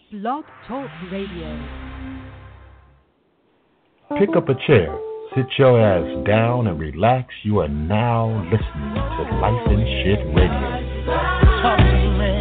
Blog Talk Radio. Pick up a chair, sit your ass down, and relax. You are now listening to Life and Shit Radio. Talk to me.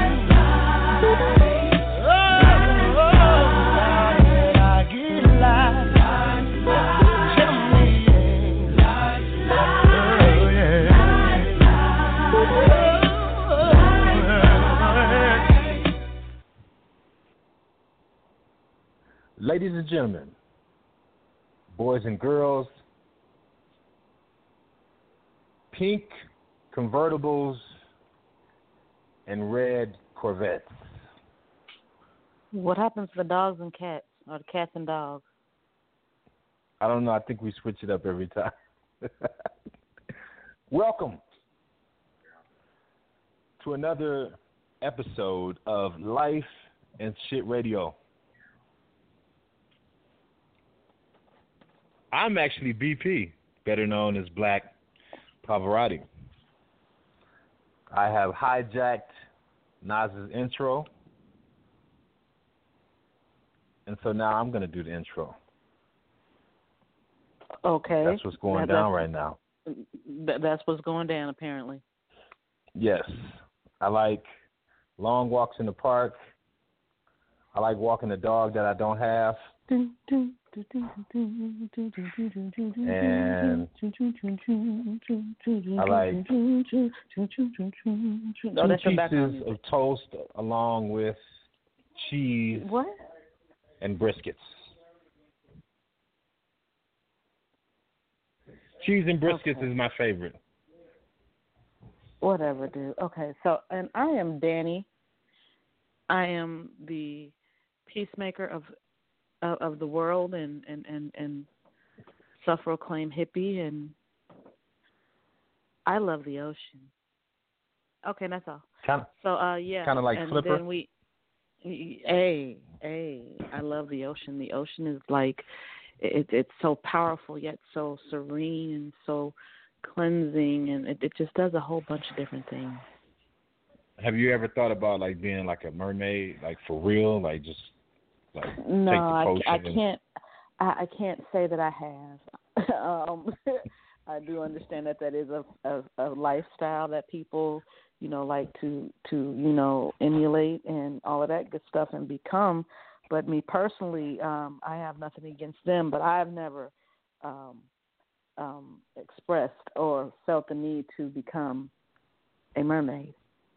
Ladies and gentlemen, boys and girls, pink convertibles and red Corvettes. What happens to the dogs and cats, or the cats and dogs? I don't know. I think we switch it up every time. Welcome to another episode of Life and Shit Radio. I'm actually BP, better known as Black Pavarotti. I have hijacked Nas's intro, and so now I'm going to do the intro. Okay. That's what's going down right now. That's what's going down, apparently. Yes. I like long walks in the park. I like walking the dog that I don't have. And I like 2 pieces of toast along with cheese and briskets. Cheese and briskets is my favorite. Whatever, dude. Okay, so, and I am Danny. I am the peacemaker of the world and self-proclaimed hippie, and I love the ocean. Okay, that's all. Yeah. Kind of like and Flipper. Then I love the ocean. The ocean is like, it's so powerful yet so serene and so cleansing, and it just does a whole bunch of different things. Have you ever thought about like being like a mermaid, like for real, like just like no, take the potion? I can't say that I have. I do understand that is a lifestyle that people, like to emulate and all of that good stuff and become. But me personally, I have nothing against them, but I've never expressed or felt the need to become a mermaid.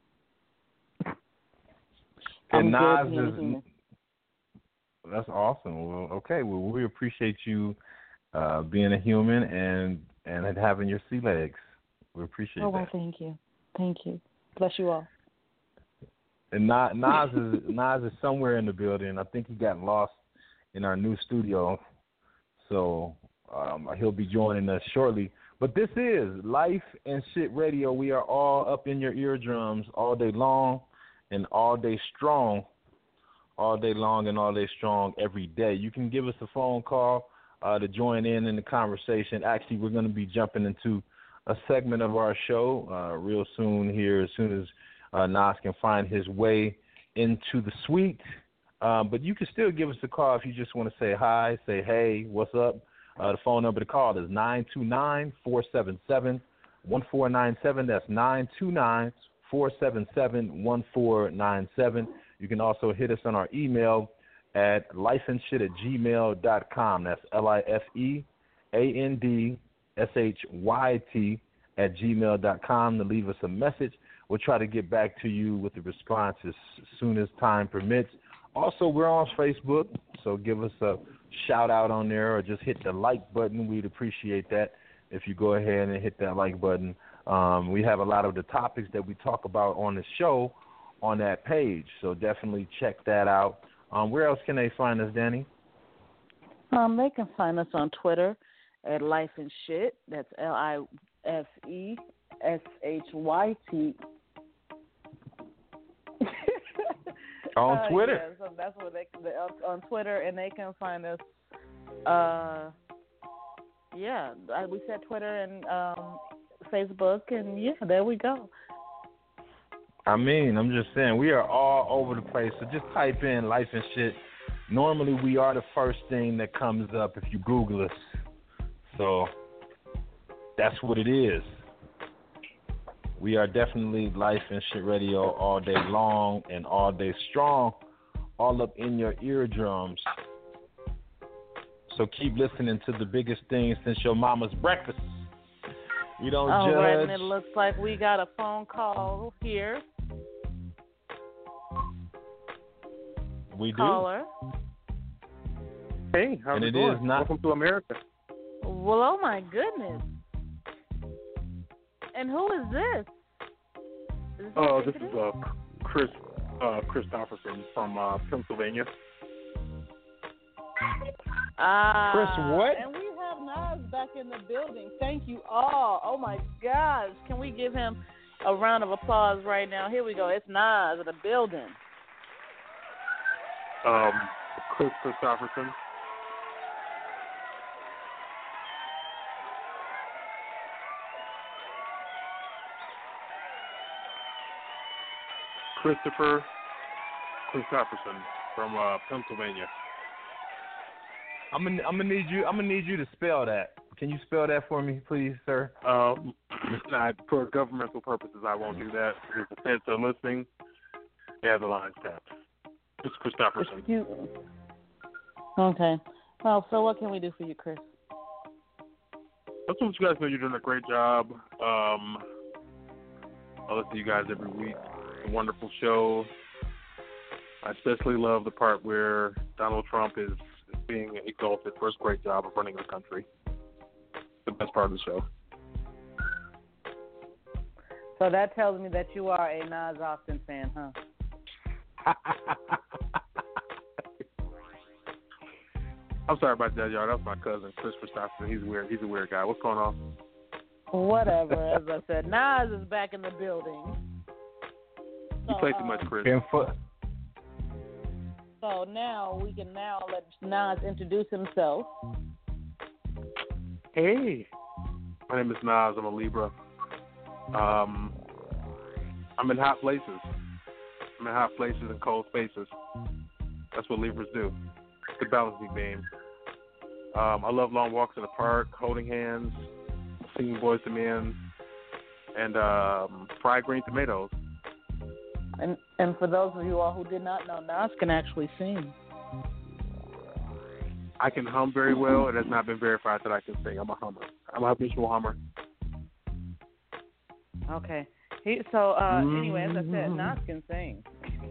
And Nas that's awesome. Well, okay. Well, we appreciate you being a human and having your sea legs. We appreciate that. Well, thank you. Thank you. Bless you all. And Nas is somewhere in the building. I think he got lost in our new studio, so he'll be joining us shortly. But this is Life and Shit Radio. We are all up in your eardrums all day long and all day strong. All day long and all day strong every day. You can give us a phone call to join in the conversation. Actually, we're going to be jumping into a segment of our show real soon here, as soon as Nas can find his way into the suite. But you can still give us a call if you just want to say hi, say hey, what's up. The phone number to call is 929-477-1497. That's 929-477-1497. You can also hit us on our email at lifeandshit@gmail.com. That's LIFEANDSHYT@gmail.com to leave us a message. We'll try to get back to you with the response as soon as time permits. Also, we're on Facebook, so give us a shout-out on there or just hit the like button. We'd appreciate that if you go ahead and hit that like button. We have a lot of the topics that we talk about on the show on that page, so definitely check that out. Where else can they find us, Danny? They can find us on Twitter at Life and Shit. That's LIFESHYT. On Twitter. Yeah, so that's where they on Twitter, and they can find us. We said Twitter and Facebook, and there we go. I mean, I'm just saying, we are all all over the place. So just type in Life and Shit. Normally, we are the first thing that comes up if you Google us. So that's what it is. We are definitely Life and Shit Radio all day long and all day strong, all up in your eardrums. So keep listening to the biggest thing since your mama's breakfast. We don't judge. All right, and it looks like we got a phone call here. We do. Caller. Hey, how's it going? Welcome to America. Well, oh my goodness. And who is this? This is Chris Christopherson from Pennsylvania. Chris, what? And we have Nas back in the building. Thank you all. Oh my gosh. Can we give him a round of applause right now? Here we go. It's Nas in the building. Chris Christopherson. Christopher Christopherson from Pennsylvania. I'm gonna need you to spell that. Can you spell that for me, please, sir? For governmental purposes, I won't do that. If the feds are listening, they have the line tapped. It's Christopherson. Okay. Well, so what can we do for you, Chris? I just want you guys to know you're doing a great job. I listen to you guys every week. It's a wonderful show. I especially love the part where Donald Trump is being exalted for his great job of running the country. The best part of the show. So that tells me that you are a Nas Austin fan, huh? I'm sorry about that, y'all. That's my cousin, Chris Christopherson. He's weird. He's a weird guy. What's going on? Whatever. As I said, Nas is back in the building. You play too much, Chris. So now we can let Nas introduce himself. Hey, my name is Nas. I'm a Libra. I'm in hot places. I'm in hot places and cold spaces. That's what Libras do. It's the balancing beam. I love long walks in the park, holding hands, singing Boys to Men, and fried green tomatoes. And for those of you all who did not know, Nas can actually sing. I can hum very well. It has not been verified that I can sing. I'm a hummer. I'm a habitual hummer. Okay. Anyway, as I said, Nas can sing.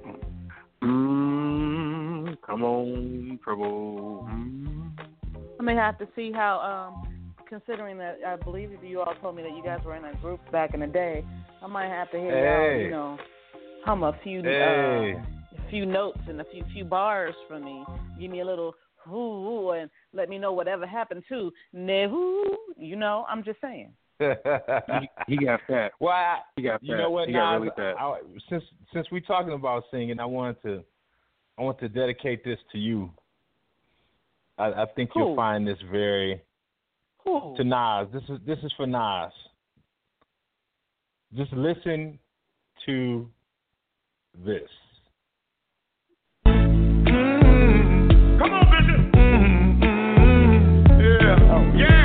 Come on, trouble. I may have to see how, considering that I believe you all told me that you guys were in a group back in the day, I might have to hear y'all, hum a few notes and a few bars from me. Give me a little whoo and let me know whatever happened to Nehu. I'm just saying. he got fat. Well, he got fat. You know what? He got really fat. Since we're talking about singing, I want to dedicate this to you. I think you'll find this very to Nas. This is for Nas. Just listen to this. Come on, Bishop. Yeah. Oh. Yeah.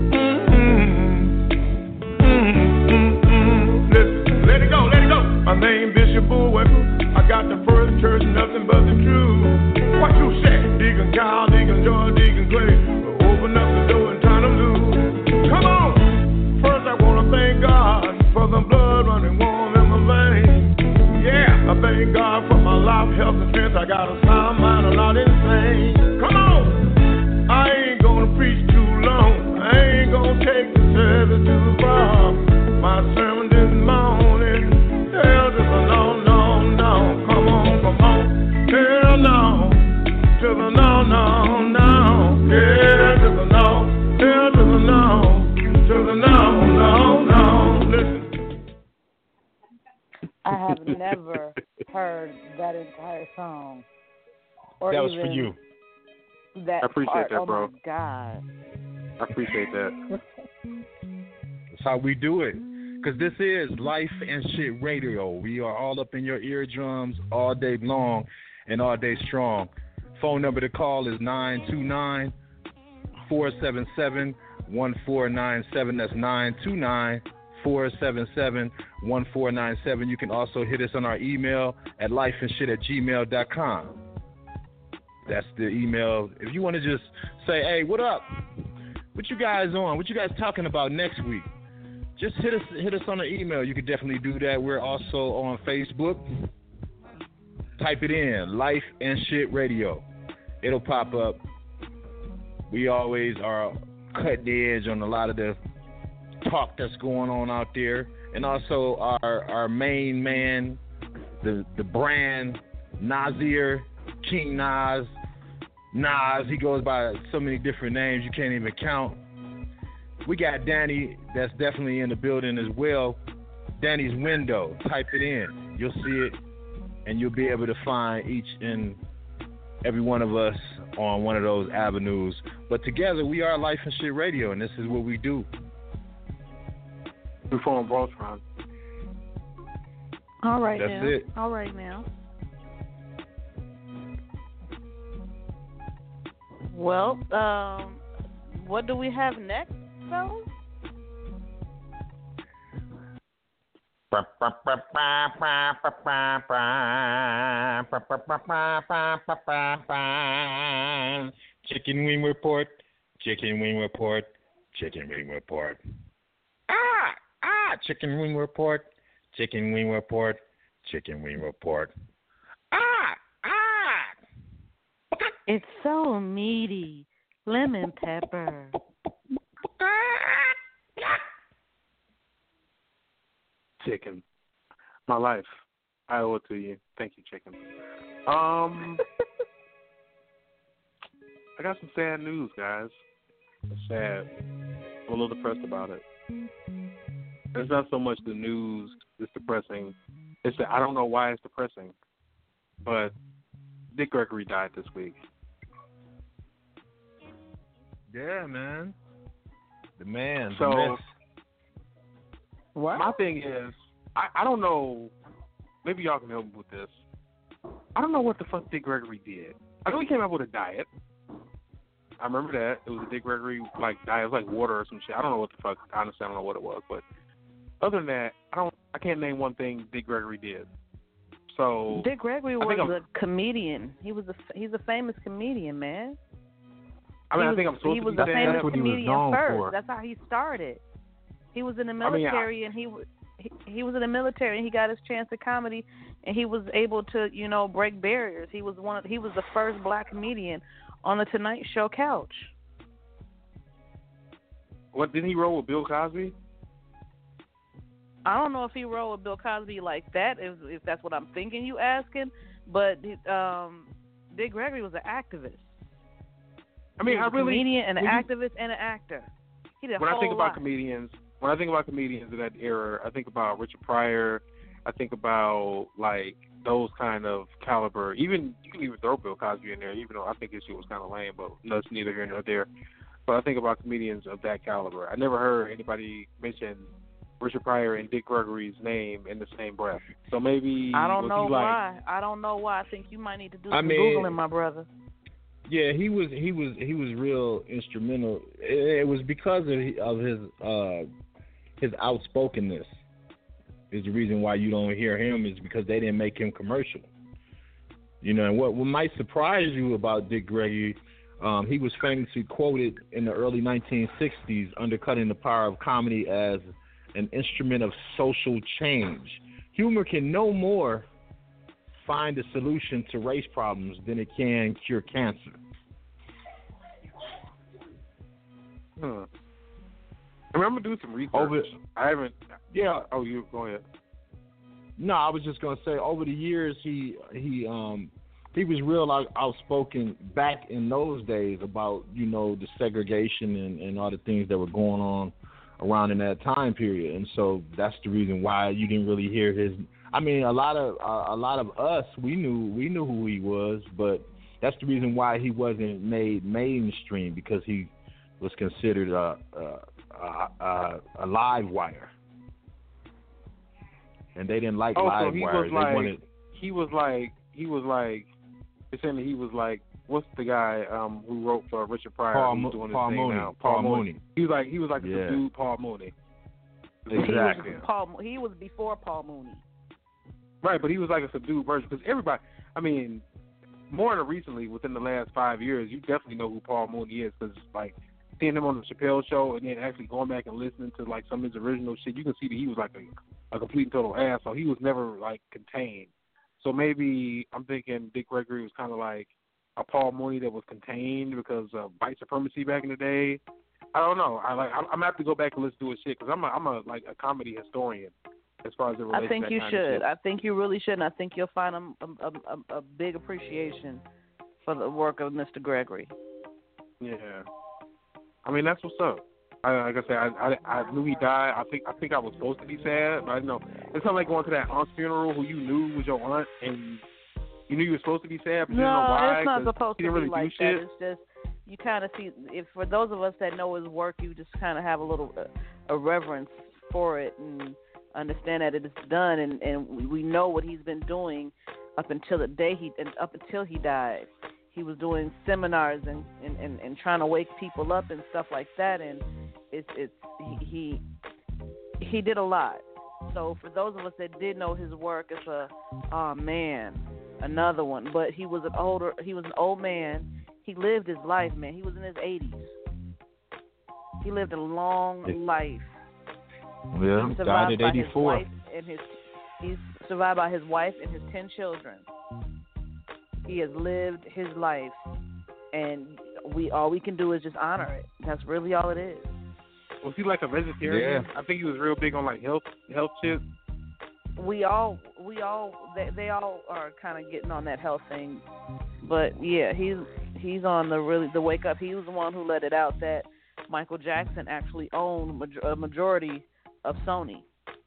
Listen, let it go. My name Bishop Bullwinkle. I got the first church, nothing but the truth. What you say? Deacon Kyle, Deacon George, Deacon Clay. Open up the door and turn them loose. Come on. First I want to thank God for the blood running warm in my veins. Yeah, I thank God for my life, health, and strength. I got a sound mind, I'm not insane. Come on! I ain't gonna preach too long. I ain't gonna take the service too far. My sermon this morning, hell to the no. Come on. Hell no. To the no. Yeah, to the no. Hell to the no. To the no. Listen. I have never heard that entire song. Or that was even for you. That I appreciate part. that, bro. Oh my God. I appreciate that. That's how we do it. because this is Life and Shit Radio. We are all up in your eardrums all day long and all day strong. Phone number to call is 929-477-1497. That's 929-477-1497. You can also hit us on our email at lifeandshit@gmail.com. That's the email. If you want to just say, hey, what up? What you guys on? What you guys talking about next week? Just hit us on the email. You can definitely do that. We're also on Facebook. Type it in, Life and Shit Radio. It'll pop up. We always are cutting the edge on a lot of the talk that's going on out there. And also our main man, the brand, Nasir, King Nas. He goes by so many different names you can't even count. We got Danny that's definitely in the building as well. Danny's Window. Type it in. You'll see it, and you'll be able to find each and every one of us on one of those avenues. But together, we are Life and Shit Radio, and this is what we do. Reform Voltron. All right, that's now. it. All right, now. Well, what do we have next, fellas? Chicken wing report. Chicken wing report. Chicken wing report. Chicken wing report. Chicken wing report. Chicken wing report. It's so meaty. Lemon pepper. Chicken. My life. I owe it to you. Thank you, chicken. I got some sad news, guys. It's sad. I'm a little depressed about it. It's not so much the news that's depressing. It's that I don't know why it's depressing. But Dick Gregory died this week. Yeah, man. The man. So, the myth. What? My thing is, I don't know. Maybe y'all can help me with this. I don't know what the fuck Dick Gregory did. I know he came up with a diet. I remember that. It was a Dick Gregory diet. It was like water or some shit. I don't know what the fuck. Honestly, I don't know what it was. But other than that, I can't name one thing Dick Gregory did. So Dick Gregory was a comedian. He's a famous comedian, man. I think I'm supposed he to was be a saying famous that. comedian first. That's how he started. He was in the military, and he was in the military, and he got his chance at comedy, and he was able to, break barriers. He was the first black comedian on the Tonight Show couch. What, didn't he roll with Bill Cosby? I don't know if he rolled with Bill Cosby like that, if that's what I'm thinking you asking, but Dick Gregory was an activist. I mean, he was a comedian and an activist and an actor. He did a whole lot. When I think about comedians in that era, I think about Richard Pryor. I think about those kind of caliber. Even you can even throw Bill Cosby in there, even though I think his shit was kind of lame, but that's neither here nor there. But I think about comedians of that caliber. I never heard anybody mention Richard Pryor and Dick Gregory's name in the same breath. So maybe I don't know why. I think you might need to do some Googling, my brother. Yeah, he was real instrumental. It was because of his outspokenness. Is the reason why you don't hear him is because they didn't make him commercial. And what might surprise you about Dick Gregory, he was famously quoted in the early 1960s undercutting the power of comedy as an instrument of social change. Humor can no more find a solution to race problems than it can cure cancer. I mean, I'm gonna do some research. I haven't. Yeah. Oh, you go ahead. No, I was just gonna say over the years he was real outspoken back in those days about the segregation and all the things that were going on around in that time period, and so that's the reason why you didn't really hear his. I mean, a lot of us we knew who he was, but that's the reason why he wasn't made mainstream, because he was considered a live wire. and they didn't like so Livewire. he was like, they're saying that he was like, what's the guy who wrote for Richard Pryor? Paul Mooney. Now? Paul Mooney. He was like the dude Paul Mooney. Exactly. He was before Paul Mooney. Right, but he was like a subdued version because everybody, I mean, more than recently, within the last 5 years, you definitely know who Paul Mooney is because, like, seeing him on the Chappelle Show and then actually going back and listening to, like, some of his original shit, you can see that he was, like, a complete and total asshole. He was never, like, contained. So maybe I'm thinking Dick Gregory was kind of like a Paul Mooney that was contained because of white supremacy back in the day. I don't know. I'm gonna have to go back and listen to his shit because I'm a comedy historian as far as it relates. I think to that you kind should. of shit. I think you really should, and I think you'll find a big appreciation for the work of Mr. Gregory. Yeah, I mean that's what's up. Like I said, I knew he died. I think I was supposed to be sad, but I didn't know. It's kind of like going to that aunt's funeral who you knew was your aunt, and you knew you were supposed to be sad, but you didn't know why. It's not supposed to be really like that. shit. It's just you kind of see. If for those of us that know his work, you just kind of have a little a reverence for it and understand that it is done, and we know what he's been doing up until the day up until he died. He was doing seminars and trying to wake people up and stuff like that, and he did a lot. So for those of us that did know his work, it's another one. But he was an old man. He lived his life, man. He was in his 80s. He lived a long life. Yeah, He died at 84. He's survived by his wife and his 10 children. He has lived his life, and all we can do is just honor it. That's really all it is. Was he like a vegetarian? Yeah. I think he was real big on like health shit. They all are kind of getting on that health thing, but yeah, he's on the wake up. He was the one who let it out that Michael Jackson actually owned a majority of Sony.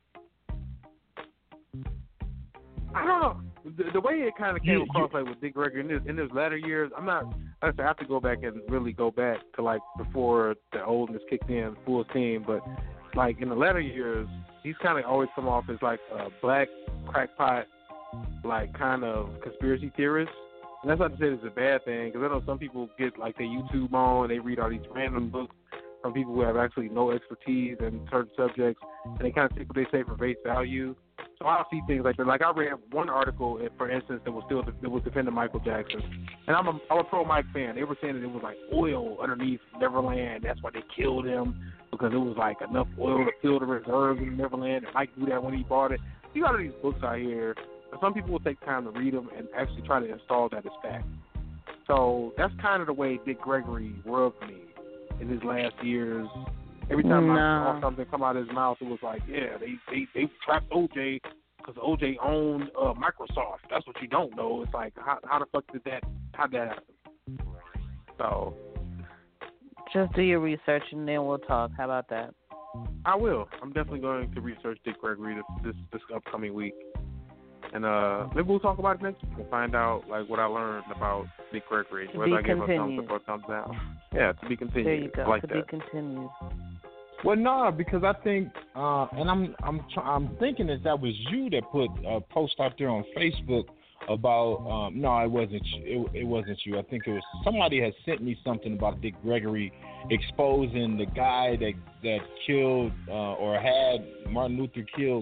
I don't know. The way it kind of came across, like with Dick Gregory in his latter years, I have to go back and really go back to like before the oldness kicked in full steam. But like in the latter years, he's kind of always come off as like a black crackpot, like kind of conspiracy theorist. And that's not to say it's a bad thing, because I know some people get like their YouTube on and they read all these random books from people who have actually no expertise in certain subjects, and they kind of take what they say for face value. So I see things like that. Like I read one article, for instance, that was defending Michael Jackson, and I'm a pro Mike fan. They were saying that it was like oil underneath Neverland. That's why they killed him, because it was like enough oil to fill the reserves in Neverland. And Mike knew that when he bought it. You got all these books out here, but some people will take time to read them and actually try to install that as fact. So that's kind of the way Dick Gregory rubbed me in his last years. Every time I saw something come out of his mouth, it was like, yeah, they trapped OJ because OJ owned Microsoft. That's what you don't know. It's like, how the fuck how'd that happen? So just do your research and then we'll talk. How about that? I will. I'm definitely going to research Dick Gregory this upcoming week. And maybe we'll talk about it next week and find out like what I learned about Dick Gregory. Whether I give a thumbs up or thumbs down. Yeah, to be continued. There you go. I like to that. be continued. Well, no, because I think, and I'm thinking that was you that put a post out there on Facebook about. No, it wasn't. It wasn't you. I think it was somebody had sent me something about Dick Gregory exposing the guy that killed or had Martin Luther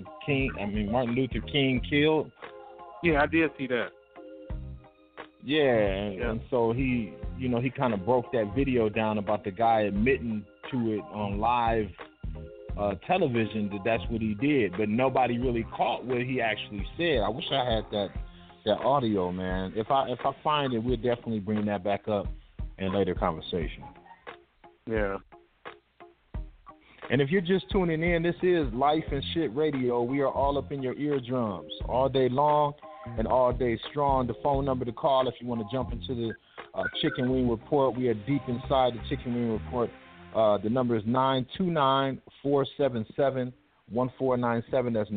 King killed. Yeah, I did see that. Yeah, and so he kind of broke that video down about the guy admitting to it on live television that's what he did, but nobody really caught what he actually said. I wish I had that audio, man. If I find it, we'll definitely bring that back up in later conversation. Yeah. And if you're just tuning in, this is Life and Shit Radio. We are all up in your eardrums all day long and all day strong. The phone number to call if you want to jump into the Chicken Wing Report. We are deep inside the Chicken Wing Report. The number is 929-477-1497. That's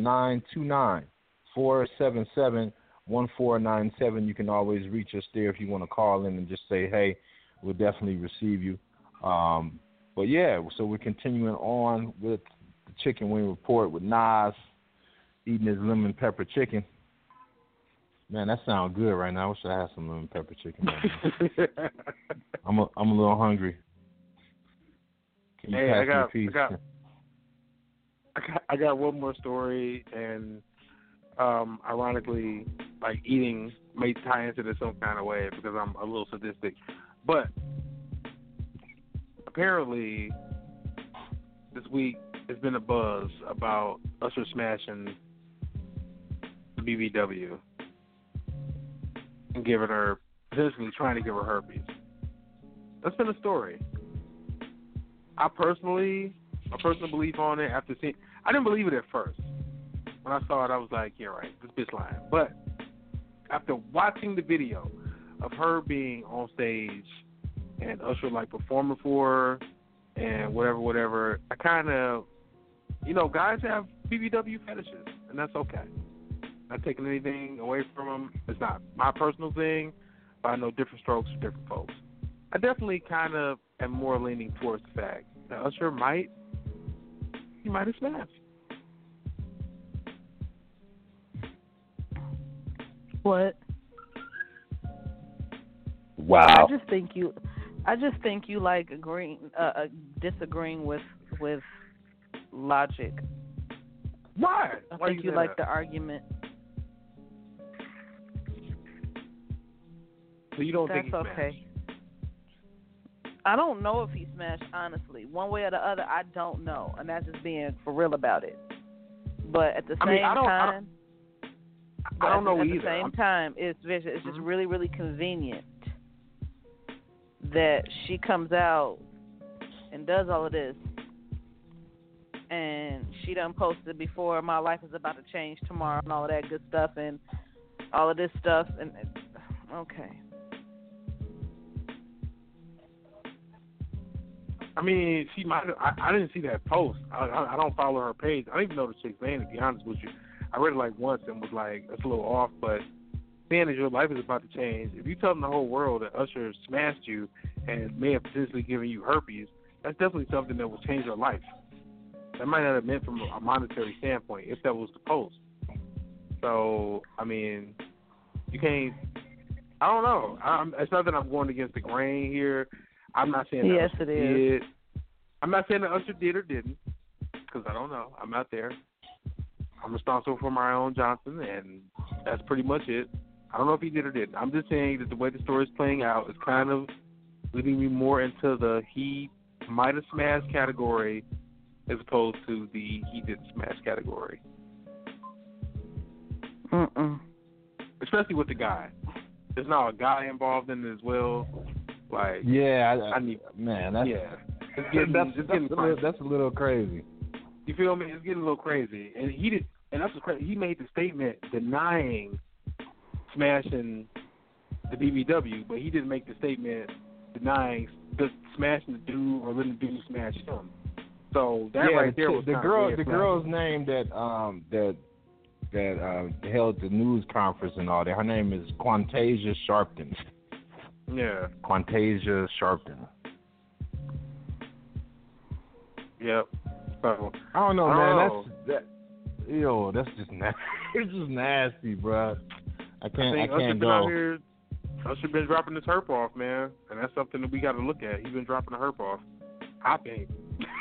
929-477-1497. You can always reach us there if you want to call in and just say, hey, we'll definitely receive you. But yeah, so we're continuing on with the Chicken Wing Report with Nas, eating his lemon pepper chicken. Man, that sounds good right now. I wish I had some lemon pepper chicken. I'm a little hungry. Can you pass me a piece? I got one more story, and ironically, like eating may tie into this some kind of way because I'm a little sadistic. But apparently, this week there's been a buzz about Usher smashing the BBW and giving her, essentially trying to give her herpes. That's been a story. My personal belief on it, after seeing, I didn't believe it at first. When I saw it, I was like, yeah, right, this bitch lying. But after watching the video of her being on stage and Usher like performing for her and whatever, I kind of, guys have BBW fetishes, and that's okay. Not taking anything away from them. It's not my personal thing, but I know different strokes for different folks. I definitely kind of am more leaning towards the fact that Usher might have smashed. What? Wow. I just think you like disagreeing with logic. Why? I think you like the argument. So you don't think he smashed? That's okay. I don't know if he smashed, honestly. One way or the other, I don't know. And that's just being for real about it. But at the same time, I don't know at either. At the same time, it's just really, really convenient that she comes out and does all of this. And she done posted before, my life is about to change tomorrow and all of that good stuff and all of this stuff. And okay. I mean, she might have. I didn't see that post. I don't follow her page. I don't even know the chick's name, to be honest with you. I read it like once and was like, that's a little off, but saying that your life is about to change, if you tell the whole world that Usher smashed you and may have potentially given you herpes, that's definitely something that will change your life. That might not have meant from a monetary standpoint if that was the post. So, I mean, you can't, I don't know. It's not that I'm going against the grain here. I'm not saying that yes, Usher it is. I'm not saying that Usher did or didn't, because I don't know. I'm not there. I'm responsible for my own Johnson, and that's pretty much it. I don't know if he did or didn't. I'm just saying that the way the story is playing out is kind of leading me more into the he might have smashed category as opposed to the he didn't smash category. Especially with the guy. There's now a guy involved in it as well. Like, yeah, I need, man, that's, yeah. That's a little crazy. You feel me? It's getting a little crazy. And that's what's crazy. He made the statement denying smashing the BBW, but he didn't make the statement denying smashing the dude or letting the dude smash him. So that right there was the girl's name that held the news conference and all that. Her name is Quantasia Sharpton. Yeah. Quantasia Sharpton. Yep. So, I don't know, man. That's just nasty. It's just nasty, bro. I can't go. Out here, Usher been dropping this herp off, man, and that's something that we got to look at. He's been dropping the herp off. I think.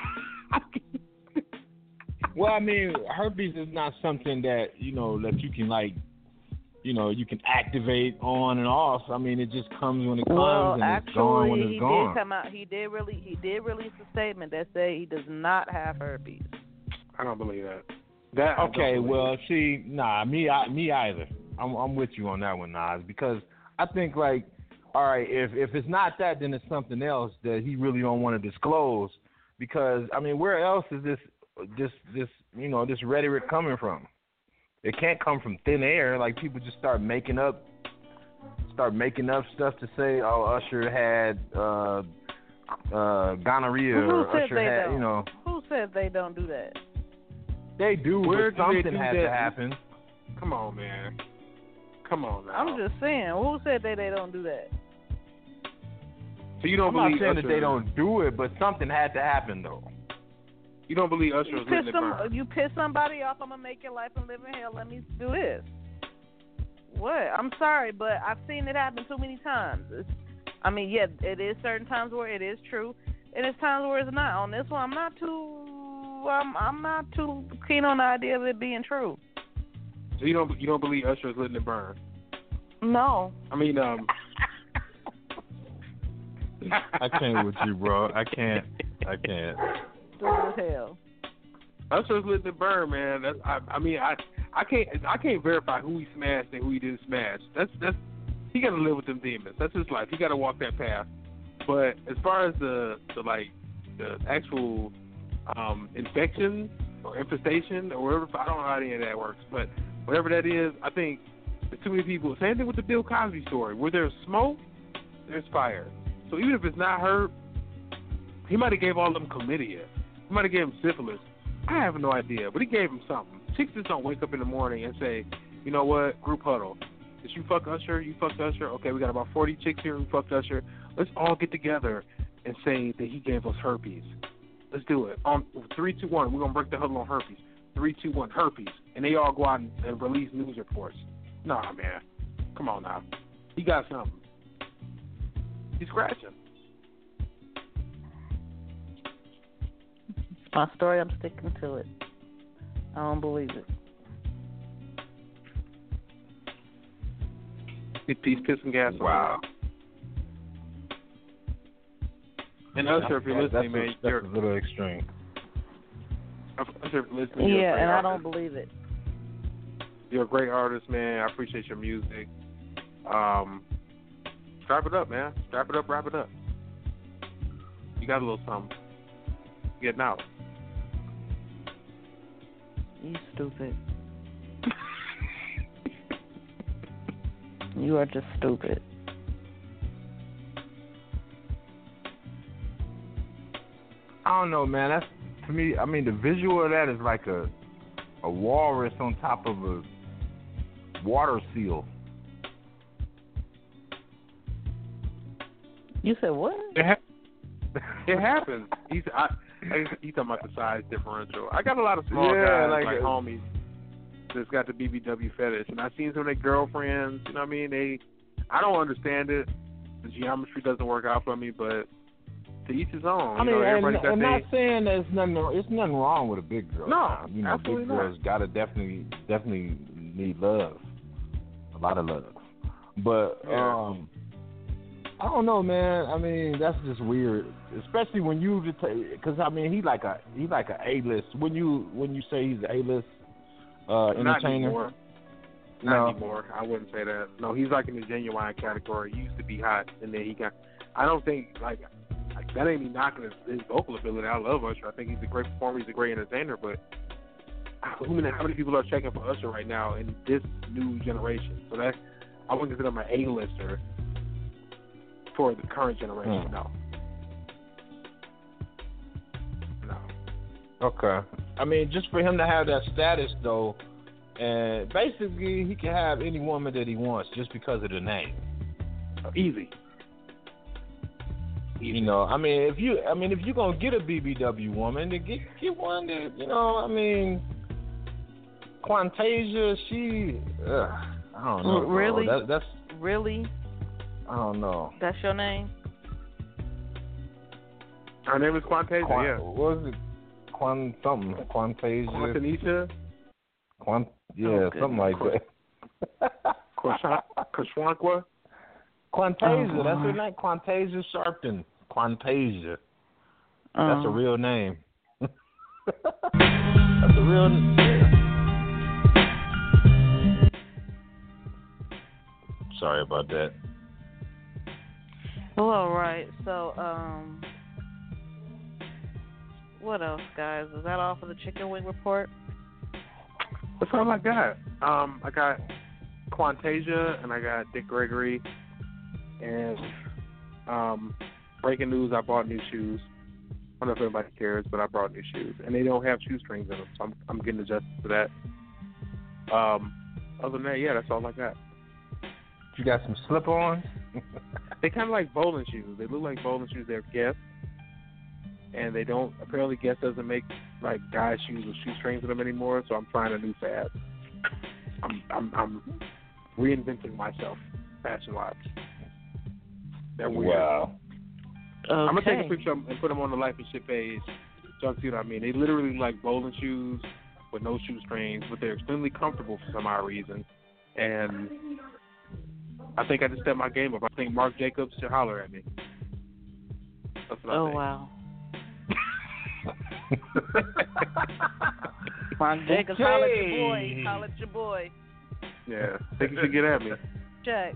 Well, I mean, herpes is not something that that you can you can activate on and off. I mean, it just comes when it comes, and it's gone when it's gone. Did come out. He did release a statement that said he does not have herpes. I don't believe that. Me either. I'm with you on that one, Nas, because I think all right, if it's not that, then it's something else that he really don't want to disclose. Because I mean, where else is this rhetoric coming from? It can't come from thin air. Like, people just start making up stuff to say, oh, Usher had gonorrhea, or Usher had, Who said they don't do that? They do, but something had to happen. Come on, man. Come on now. I'm just saying, who said they don't do that? So you don't I'm believe not saying Usher, that they don't do it, but something had to happen, though. You don't believe Usher is letting it burn? You piss somebody off, I'm gonna make your life and live in hell. Let me do this. What? I'm sorry, but I've seen it happen too many times. Yeah, it is certain times where it is true, and it's times where it's not. On this one, I'm not too keen on the idea of it being true. So you don't believe Usher is letting it burn? No. I can't with you, bro. I can't. Stupid as hell. Usher's letting it burn, man. I can't verify who he smashed and who he didn't smash. That's he gotta live with them demons. That's his life. He gotta walk that path. But as far as the actual infection or infestation or whatever, I don't know how any of that works. But whatever that is, I think there's too many people. Same thing with the Bill Cosby story. Where there's smoke, there's fire. So even if it's not her, he might have gave all of them chlamydia. He might have gave him syphilis. I have no idea, but he gave him something. Chicks just don't wake up in the morning and say, you know what, group huddle. Did you fuck Usher? You fucked Usher? Okay, we got about 40 chicks here who fucked Usher. Let's all get together and say that he gave us herpes. Let's do it. On 3, 2, 1, we're going to break the huddle on herpes. 3, 2, 1, herpes. And they all go out and release news reports. Nah, man. Come on now. He got something. He's scratching. It's my story. I'm sticking to it. I don't believe it. He's pissing gas. Wow. And Usher, if you're listening, man, you're a little extreme. Usher, if you're listening, yeah, and artist. I don't believe it. You're a great artist, man. I appreciate your music. Strap it up, man. Strap it up, wrap it up. You got a little something. Getting out. You stupid. You are just stupid. I don't know, man. That's, to me, the visual of that is like a walrus on top of a water seal. You said what? It happens. He's talking about the size differential. I got a lot of small guys, like homies, that's got the BBW fetish, and I've seen some of their girlfriends. You know what I mean? I don't understand it. The geometry doesn't work out for me, but to each his own. I'm not saying there's nothing wrong with a big girl. No, absolutely big girls gotta definitely need love, a lot of love. But I don't know, man. That's just weird, especially when you because he's like a A-list. When you say he's an A-list entertainer. Not anymore. I wouldn't say that. No, he's like in the genuine category. He used to be hot, and then he got. I don't think like that ain't me knocking his vocal ability. I love Usher. I think he's a great performer. He's a great entertainer. But how many people are checking for Usher right now in this new generation? So that I wouldn't consider him an A-lister for the current generation. No. Okay. Just for him to have that status though, and basically he can have any woman that he wants just because of the name. Easy. You know, if you're gonna get a BBW woman, then get one that, Quantasia, she, I don't know. Really? That's really. I don't know. That's your name? Her name is Quantasia. Yeah. What was it? Quantasia. Quantanisha. Something like that. Kashwankwa. Quantasia, that's her name. Quantasia Sharpton. Quantasia. That's a real name. That's a real name. Sorry about that. Well, all right. So, what else, guys? Is that all for the chicken wing report? That's all I got. I got Quantasia and I got Dick Gregory. And breaking news, I bought new shoes. I don't know if anybody cares, but I brought new shoes. And they don't have shoestrings in them, so I'm getting adjusted to that. Other than that, yeah, that's all I got. You got some slip-ons? They kind of like bowling shoes. They look like bowling shoes. They're Guess. And they don't, apparently Guess doesn't make like guy shoes with shoestrings in them anymore. So I'm trying a new fad. I'm reinventing myself fashion wise. They're weird. Wow. Okay. I'm gonna take a picture and put them on the Life and Shit page. So you see what I mean? They literally look like bowling shoes with no shoestrings, but they're extremely comfortable for some odd reason. And I think I just stepped my game up. I think Marc Jacobs should holler at me. That's what I think. Wow. Marc Jacobs, holler at your boy. Holler at your boy. Yeah, I think you should get at me. Check.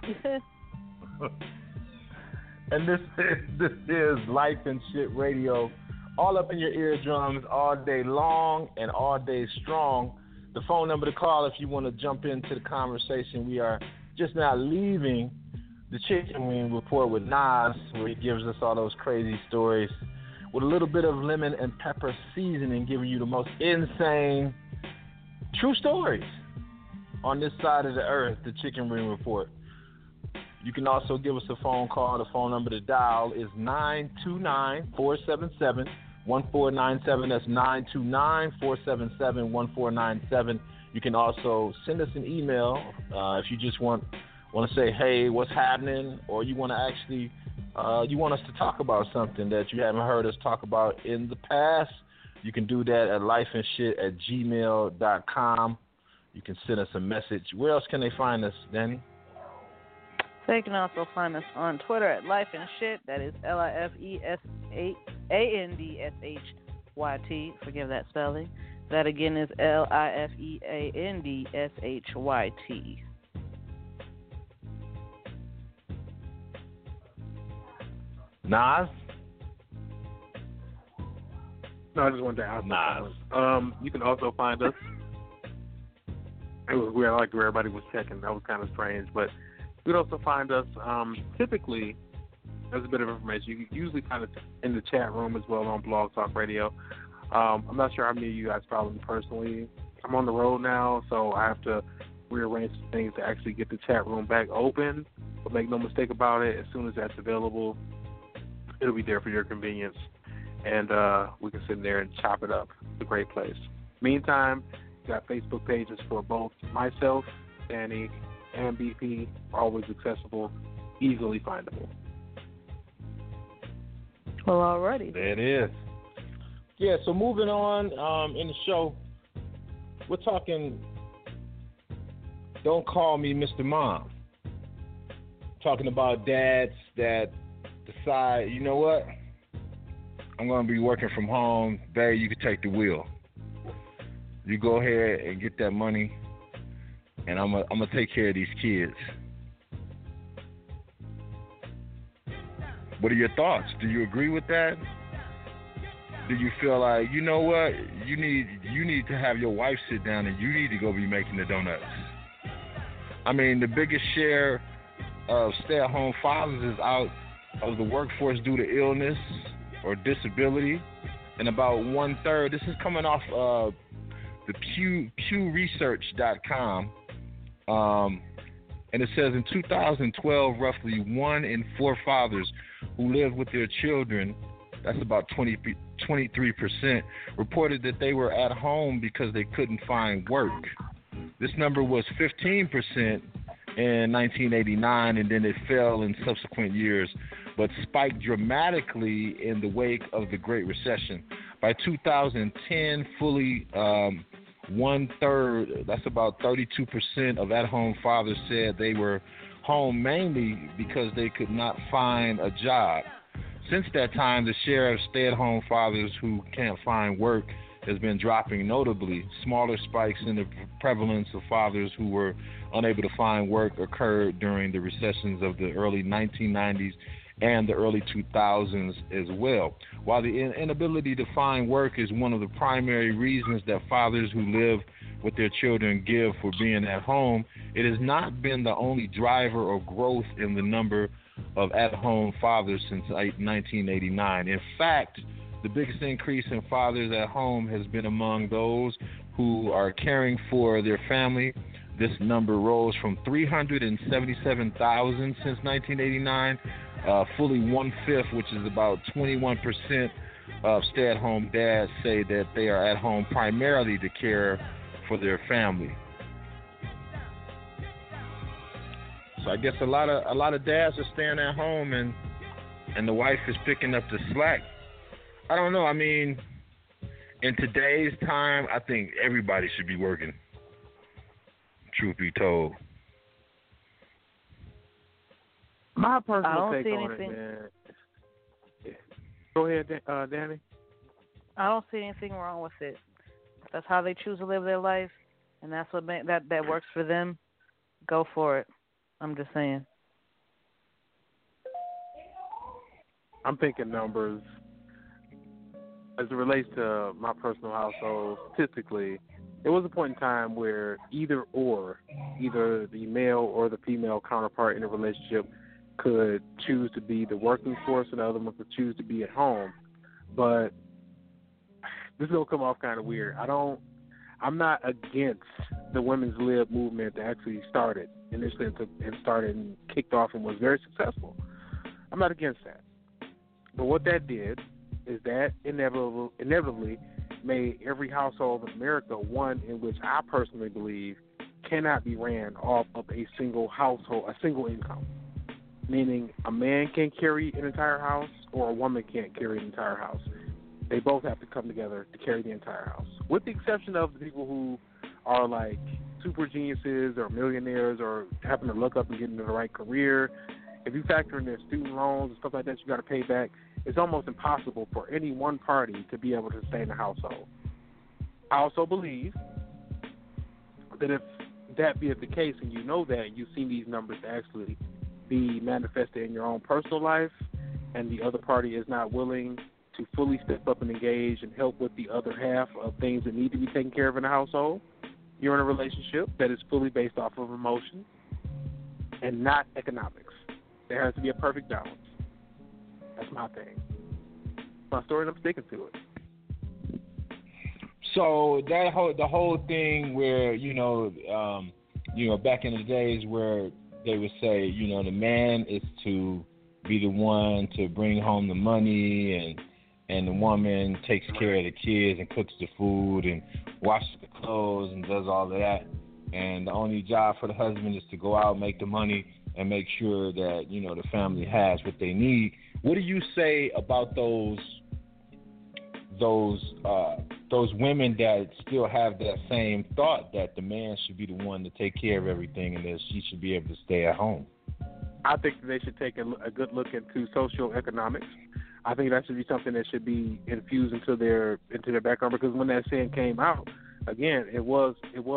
And this is Life and Shit Radio, all up in your eardrums all day long and all day strong. The phone number to call if you want to jump into the conversation. We are just now leaving the Chicken Wing Report with Nas, where he gives us all those crazy stories with a little bit of lemon and pepper seasoning, giving you the most insane true stories on this side of the earth, the Chicken Wing Report. You can also give us a phone call. The phone number to dial is 929-477-1497. That's 929-477-1497. You can also send us an email if you just want to say, hey, what's happening, or you want to actually you want us to talk about something that you haven't heard us talk about in the past. You can do that at lifeandshit@gmail.com. You can send us a message. Where else can they find us, Danny? They can also find us on Twitter at Life and Shit. That is LIFEANDSHYT. Forgive that spelling. That again is LIFEANDSHYT. Nas? No, I just wanted to ask. Nas. You can also find us. It was weird. I like where everybody was checking. That was kind of strange, but you can also find us. Typically, there's a bit of information. You can usually find us in the chat room as well on Blog Talk Radio. I'm not sure how many of you guys follow me personally. I'm on the road now, so I have to rearrange some things to actually get the chat room back open. But make no mistake about it, as soon as that's available, it'll be there for your convenience. And we can sit in there and chop it up. It's a great place. Meantime, you got Facebook pages for both myself, Danny, and BP, always accessible, easily findable. Well, alrighty. There it is. Yeah, so moving on in the show, we're talking Don't Call Me Mr. Mom. Talking about dads that decide, you know what, I'm going to be working from home. Babe, you can take the wheel. You go ahead and get that money, and I'm gonna take care of these kids. What are your thoughts? Do you agree with that? Do you feel like, you know what, you need to have your wife sit down and you need to go be making the donuts? I mean, the biggest share of stay-at-home fathers is out of the workforce due to illness or disability, and about 1/3. This is coming off the PewResearch.com, and it says in 2012, roughly 1 in 4 fathers who lived with their children, that's about 23%, reported that they were at home because they couldn't find work. This number was 15% in 1989, and then it fell in subsequent years, but spiked dramatically in the wake of the Great Recession. By 2010, fully 1/3, that's about 32% of at-home fathers said they were home mainly because they could not find a job. Since that time, the share of stay-at-home fathers who can't find work has been dropping notably. Smaller spikes in the prevalence of fathers who were unable to find work occurred during the recessions of the early 1990s and the early 2000s as well. While the inability to find work is one of the primary reasons that fathers who live with their children give for being at home, it has not been the only driver of growth in the number of at-home fathers since 1989. In fact, the biggest increase in fathers at home has been among those who are caring for their family. This number rose from 377,000 since 1989, fully 1/5, which is about 21% of stay-at-home dads say that they are at home primarily to care for their family. So I guess a lot of dads are staying at home and the wife is picking up the slack. I don't know. I mean, in today's time, I think everybody should be working. Truth be told. My personal take see on anything. it, man. Yeah. Go ahead, Danny. I don't see anything wrong with it. If that's how they choose to live their life, and that's what that works for them, go for it. I'm just saying. I'm thinking numbers. As it relates to my personal household, statistically, there was a point in time where either the male or the female counterpart in a relationship could choose to be the working force and the other one could choose to be at home. But this is going to come off kind of weird. I'm not against the women's lib movement that actually started initially and started and kicked off and was very successful. I'm not against that. But what that did is that inevitably made every household in America one in which I personally believe cannot be ran off of a single household, a single income. Meaning a man can't carry an entire house or a woman can't carry an entire house. They both have to come together to carry the entire house. With the exception of the people who are like super geniuses or millionaires or happen to look up and get into the right career. If you factor in their student loans and stuff like that you got to pay back, it's almost impossible for any one party to be able to stay in the household. I also believe that if that be the case and you know that, you've seen these numbers actually be manifested in your own personal life and the other party is not willing to fully step up and engage and help with the other half of things that need to be taken care of in the household, you're in a relationship that is fully based off of emotion and not economics. There has to be a perfect balance. That's my thing. My story, and I'm sticking to it. So the whole thing where back in the days where they would say the man is to be the one to bring home the money and the woman takes care of the kids and cooks the food and washes the clothes and does all of that, and the only job for the husband is to go out, make the money, and make sure that the family has what they need. What do you say about those women that still have that same thought that the man should be the one to take care of everything and that she should be able to stay at home? I think they should take a good look into socioeconomics. I think that should be something that should be infused into their background, because when that saying came out, again, it was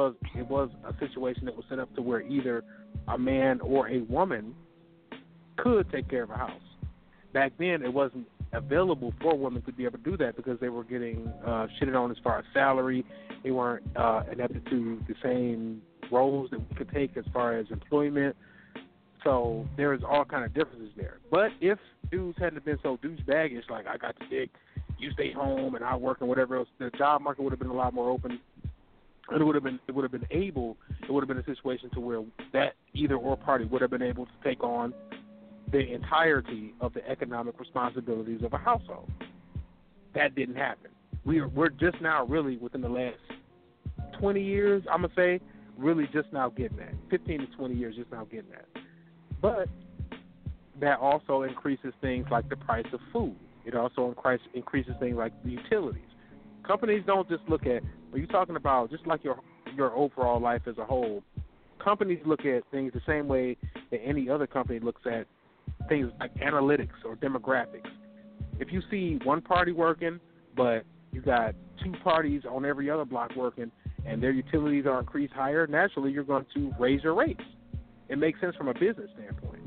a situation that was set up to where either a man or a woman could take care of a house. Back then, it wasn't available for women to be able to do that because they were getting shitted on as far as salary. They weren't adapted to the same roles that we could take as far as employment. So there's all kind of differences there. But if dudes hadn't been so douchebaggish, like I got the dick, you stay home and I work and whatever else, the job market would have been a lot more open. And it would have been a situation to where that either or party would have been able to take on the entirety of the economic responsibilities of a household. That didn't happen. We're just now really within the last 20 years, I'm going to say, really just now getting that. 15 to 20 years just now getting that. But that also increases things like the price of food. It also increases things like the utilities. Companies don't just look at, when you're talking about just like your overall life as a whole, companies look at things the same way that any other company looks at things like analytics or demographics. If you see one party working, but you got two parties on every other block working, and their utilities are increased higher, naturally you're going to raise your rates. It makes sense from a business standpoint.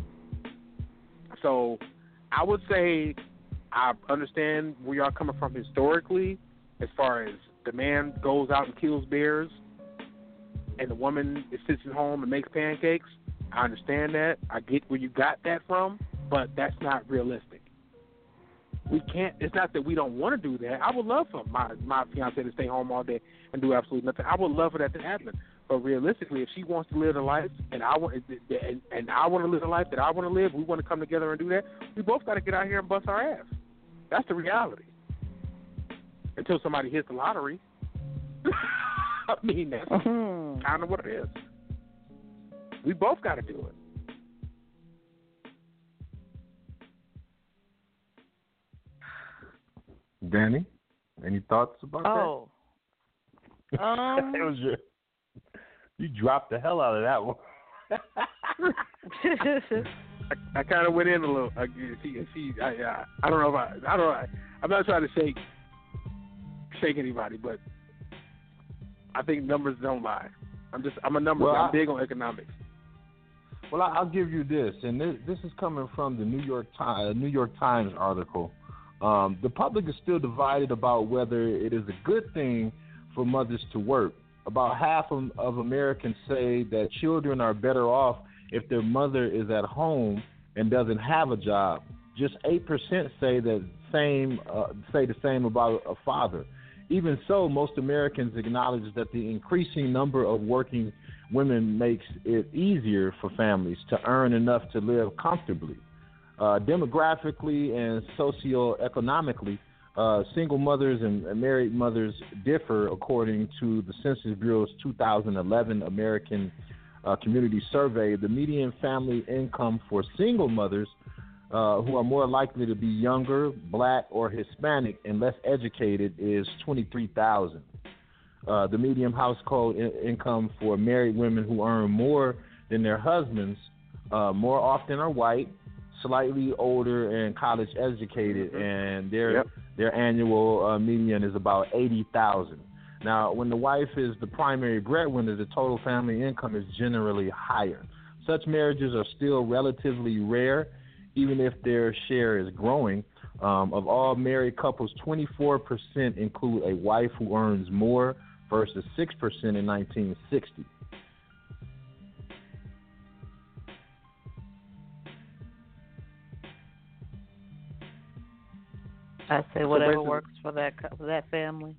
So I would say I understand where y'all coming from historically as far as the man goes out and kills bears and the woman sits at home and makes pancakes. I understand that. I get where you got that from, but that's not realistic. We can't. It's not that we don't want to do that. I would love for my fiance to stay home all day and do absolutely nothing. I would love for that to happen. But realistically, if she wants to live a life and I want to live a life that I want to live, we want to come together and do that. We both got to get out here and bust our ass. That's the reality. until somebody hits the lottery. I mean, that's kind of what it is. We both got to do it. Danny, any thoughts about that? It was you dropped the hell out of that one. I kind of went in a little. I don't know if I'm not trying to shake anybody, but I think numbers don't lie. I'm a numbers. I'm big on economics. Well, I'll give you this, and this is coming from the New York Times article. The public is still divided about whether it is a good thing for mothers to work. About half of Americans say that children are better off if their mother is at home and doesn't have a job. Just 8% say the same about a father. Even so, most Americans acknowledge that the increasing number of working women makes it easier for families to earn enough to live comfortably. Demographically and socioeconomically, single mothers and married mothers differ according to the Census Bureau's 2011 American Community Survey. The median family income for single mothers who are more likely to be younger, black, or Hispanic and less educated is $23,000. The median household income for married women who earn more than their husbands more often are white, slightly older, and college educated, and their annual median is about $80,000. Now, when the wife is the primary breadwinner, the total family income is generally higher. Such marriages are still relatively rare, even if their share is growing. Of all married couples, 24% include a wife who earns more versus 6% in 1960. I say whatever works for that family.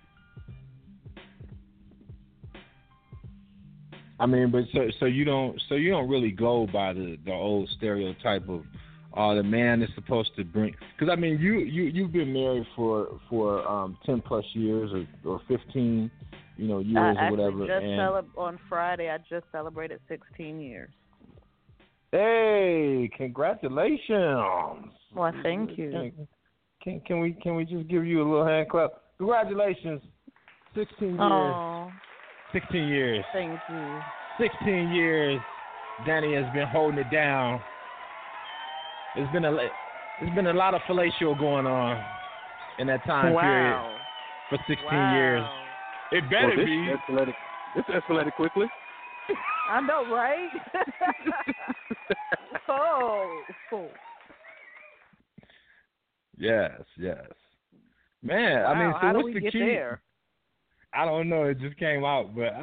I mean, but so you don't really go by the old stereotype of the man is supposed to bring, because I mean you've been married for 10 plus years or 15 years or whatever. On Friday I just celebrated 16 years. Hey, congratulations! Well, thank you. Can we just give you a little hand clap? Congratulations, 16 years. Aww. 16 years. Thank you. 16 years. Danny has been holding it down. There's been a lot of fellatio going on in that time period for 16 years. It better be. This escalated quickly. I know, right? Oh. Yes. Man, wow, I mean, so how what's do we the get key? There? I don't know. It just came out, but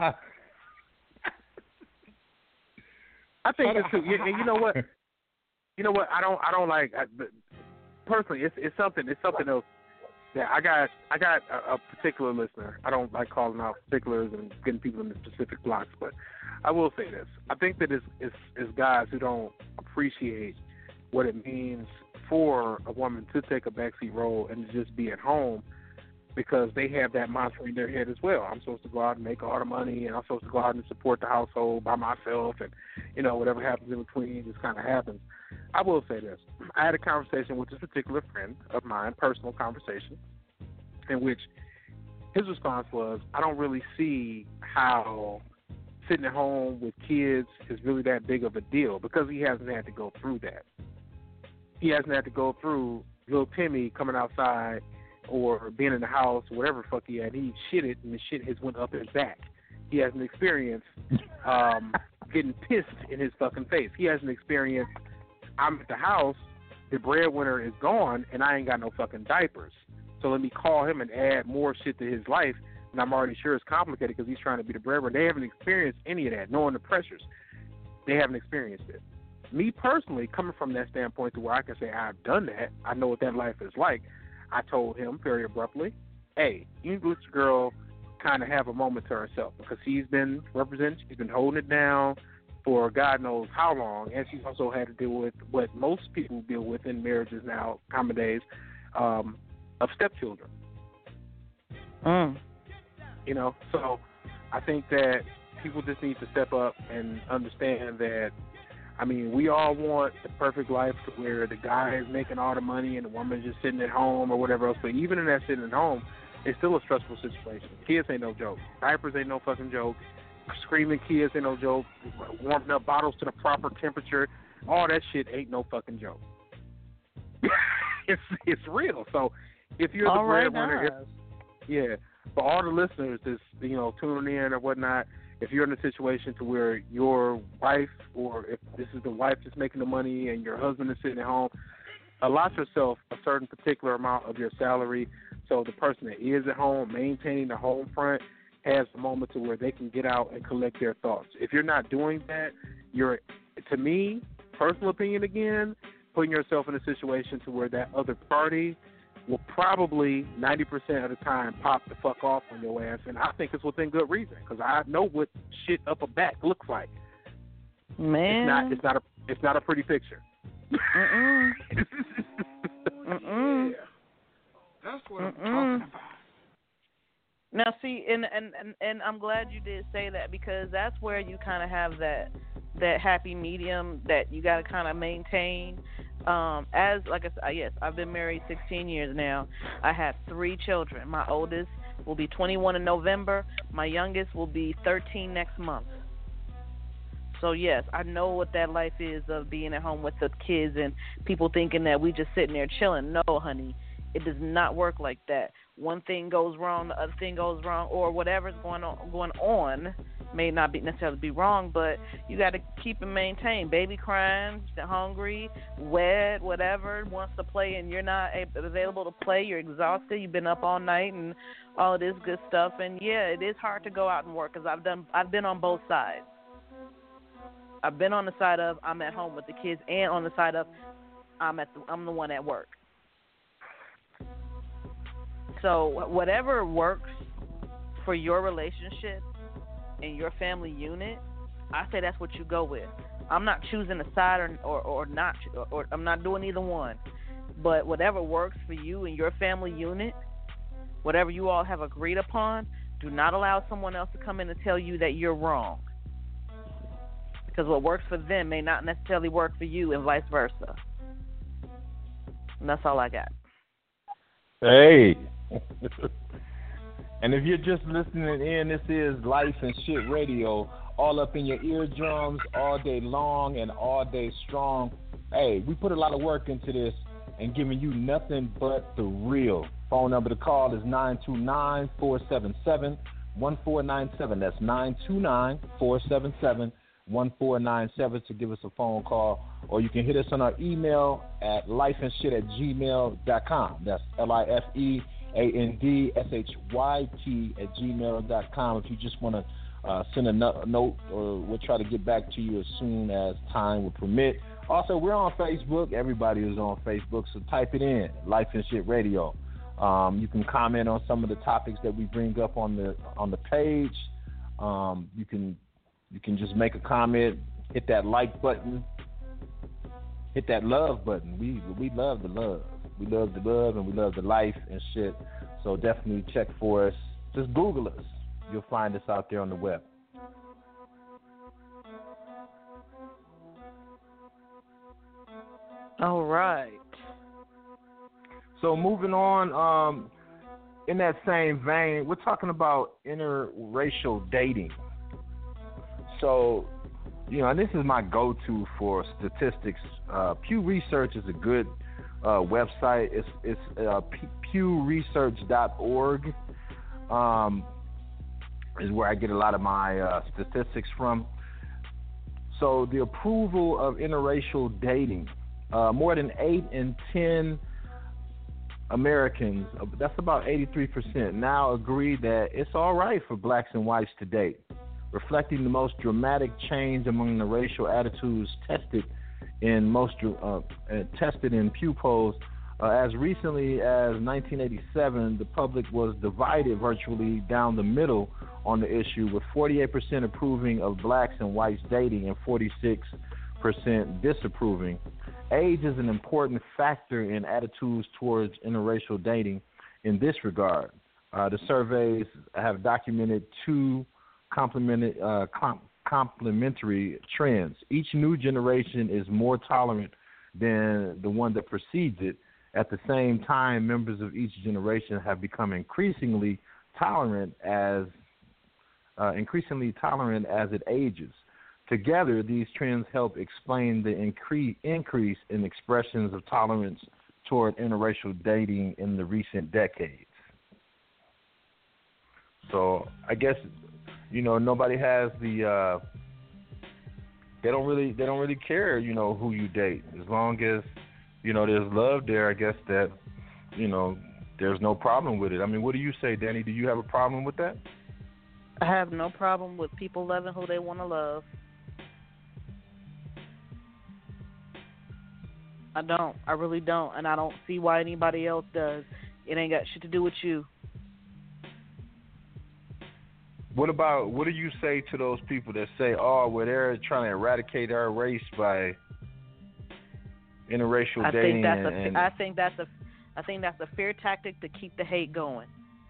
I think it's too. You know what? I don't like. Personally, it's something else. Yeah, I got a particular listener. I don't like calling out particulars and getting people in the specific blocks, but I will say this. I think that it's guys who don't appreciate what it means for a woman to take a backseat role and to just be at home, because they have that mantra in their head as well. I'm supposed to go out and make all the money, and I'm supposed to go out and support the household by myself, and whatever happens in between just kind of happens. I will say this. I had a conversation with this particular friend of mine, personal conversation, in which his response was, I don't really see how sitting at home with kids is really that big of a deal, because he hasn't had to go through that. He hasn't had to go through little Timmy coming outside or being in the house, or whatever the fuck he had. He shitted, and the shit has went up his back. He hasn't experienced getting pissed in his fucking face. He hasn't experienced, I'm at the house, the breadwinner is gone, and I ain't got no fucking diapers. So let me call him and add more shit to his life, and I'm already sure it's complicated because he's trying to be the breadwinner. They haven't experienced any of that, knowing the pressures. They haven't experienced it. Me personally, coming from that standpoint to where I can say I've done that, I know what that life is like, I told him very abruptly, hey, you need to let your girl kind of have a moment to herself, because she's been represented, she's been holding it down for God knows how long, and she's also had to deal with what most people deal with in marriages now, common days, of stepchildren. You know, so I think that people just need to step up and understand that, I mean, we all want the perfect life to where the guy is making all the money and the woman's just sitting at home or whatever else. But even in that sitting at home, it's still a stressful situation. Kids ain't no joke. Diapers ain't no fucking joke. Screaming kids ain't no joke. Warming up bottles to the proper temperature. All that shit ain't no fucking joke. It's real. So if you're the breadwinner, for all the listeners that's, you know, tuning in or whatnot, if you're in a situation to where your wife, or if this is the wife that's making the money and your husband is sitting at home, allot yourself a certain particular amount of your salary so the person that is at home maintaining the home front has a moment to where they can get out and collect their thoughts. If you're not doing that, you're, to me, personal opinion again, putting yourself in a situation to where that other party will probably 90% of the time pop the fuck off on your ass, and I think it's within good reason because I know what shit up a back looks like. Man, it's not a pretty picture. Mm-mm. Yeah. That's what I'm talking about. Now, see, and I'm glad you did say that because that's where you kind of have that happy medium that you got to kind of maintain. As like I said, yes, I've been married 16 years now. I have 3 children. My oldest will be 21 in November. My youngest will be 13 next month. So yes, I know what that life is of being at home with the kids and people thinking that we just sitting there chilling. No, honey, it does not work like that. One thing goes wrong, the other thing goes wrong, or whatever's going on may not be necessarily be wrong, but you got to keep it maintained. Baby crying, hungry, wet, whatever, wants to play, and you're not available to play. You're exhausted. You've been up all night and all of this good stuff. And yeah, it is hard to go out and work because I've been on both sides. I've been on the side of I'm at home with the kids, and on the side of I'm the one at work. So whatever works for your relationship and your family unit, I say that's what you go with. I'm not choosing a side or not, or I'm not doing either one. But whatever works for you and your family unit, whatever you all have agreed upon, do not allow someone else to come in and tell you that you're wrong. Because what works for them may not necessarily work for you and vice versa. And that's all I got. Hey. And if you're just listening in, this is Life and Shit Radio, all up in your eardrums, all day long and all day strong. Hey, we put a lot of work into this and giving you nothing but the real. Phone number to call is 929-477-1497. That's 929-477-1497 to give us a phone call. Or you can hit us on our email at lifeandshit@gmail.com. That's LIFEANDSHYT@gmail.com. If you just want to send a note, or we'll try to get back to you as soon as time will permit. Also, we're on Facebook. Everybody is on Facebook, so type it in, Life and Shit Radio. You can comment on some of the topics that we bring up on the page. You can just make a comment, hit that like button, hit that love button. We love the love. We love the love and we love the life and shit. So definitely check for us. Just Google us. You'll find us out there on the web. All right. So moving on, in that same vein, we're talking about interracial dating. So, and this is my go-to for statistics. Pew Research is a good website. It's pewresearch.org is where I get a lot of my statistics from. So the approval of interracial dating, more than 8 in 10 Americans, that's about 83%, now agree that it's all right for blacks and whites to date, reflecting the most dramatic change among the racial attitudes tested in Pew polls. As recently as 1987, the public was divided virtually down the middle on the issue, with 48% approving of blacks and whites dating and 46% disapproving. Age is an important factor in attitudes towards interracial dating in this regard. The surveys have documented two complementary trends. Each new generation is more tolerant than the one that precedes it. At the same time, members of each generation have become increasingly tolerant as it ages. Together, these trends help explain the increase in expressions of tolerance toward interracial dating in the recent decades. So I guess, nobody has the they don't really care, who you date. As long as, there's love there, I guess that, there's no problem with it. I mean, what do you say, Danny? Do you have a problem with that? I have no problem with people loving who they want to love. I don't. I really don't. And I don't see why anybody else does. It ain't got shit to do with you. What do you say to those people that say, they're trying to eradicate our race by interracial dating? I think that's a fair tactic to keep the hate going.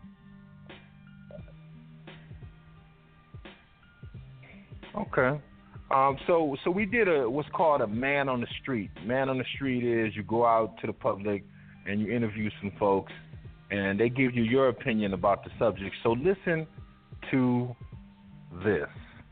Okay. So we did what's called a man on the street. Man on the street is you go out to the public and you interview some folks, and they give you your opinion about the subject. So listen to this.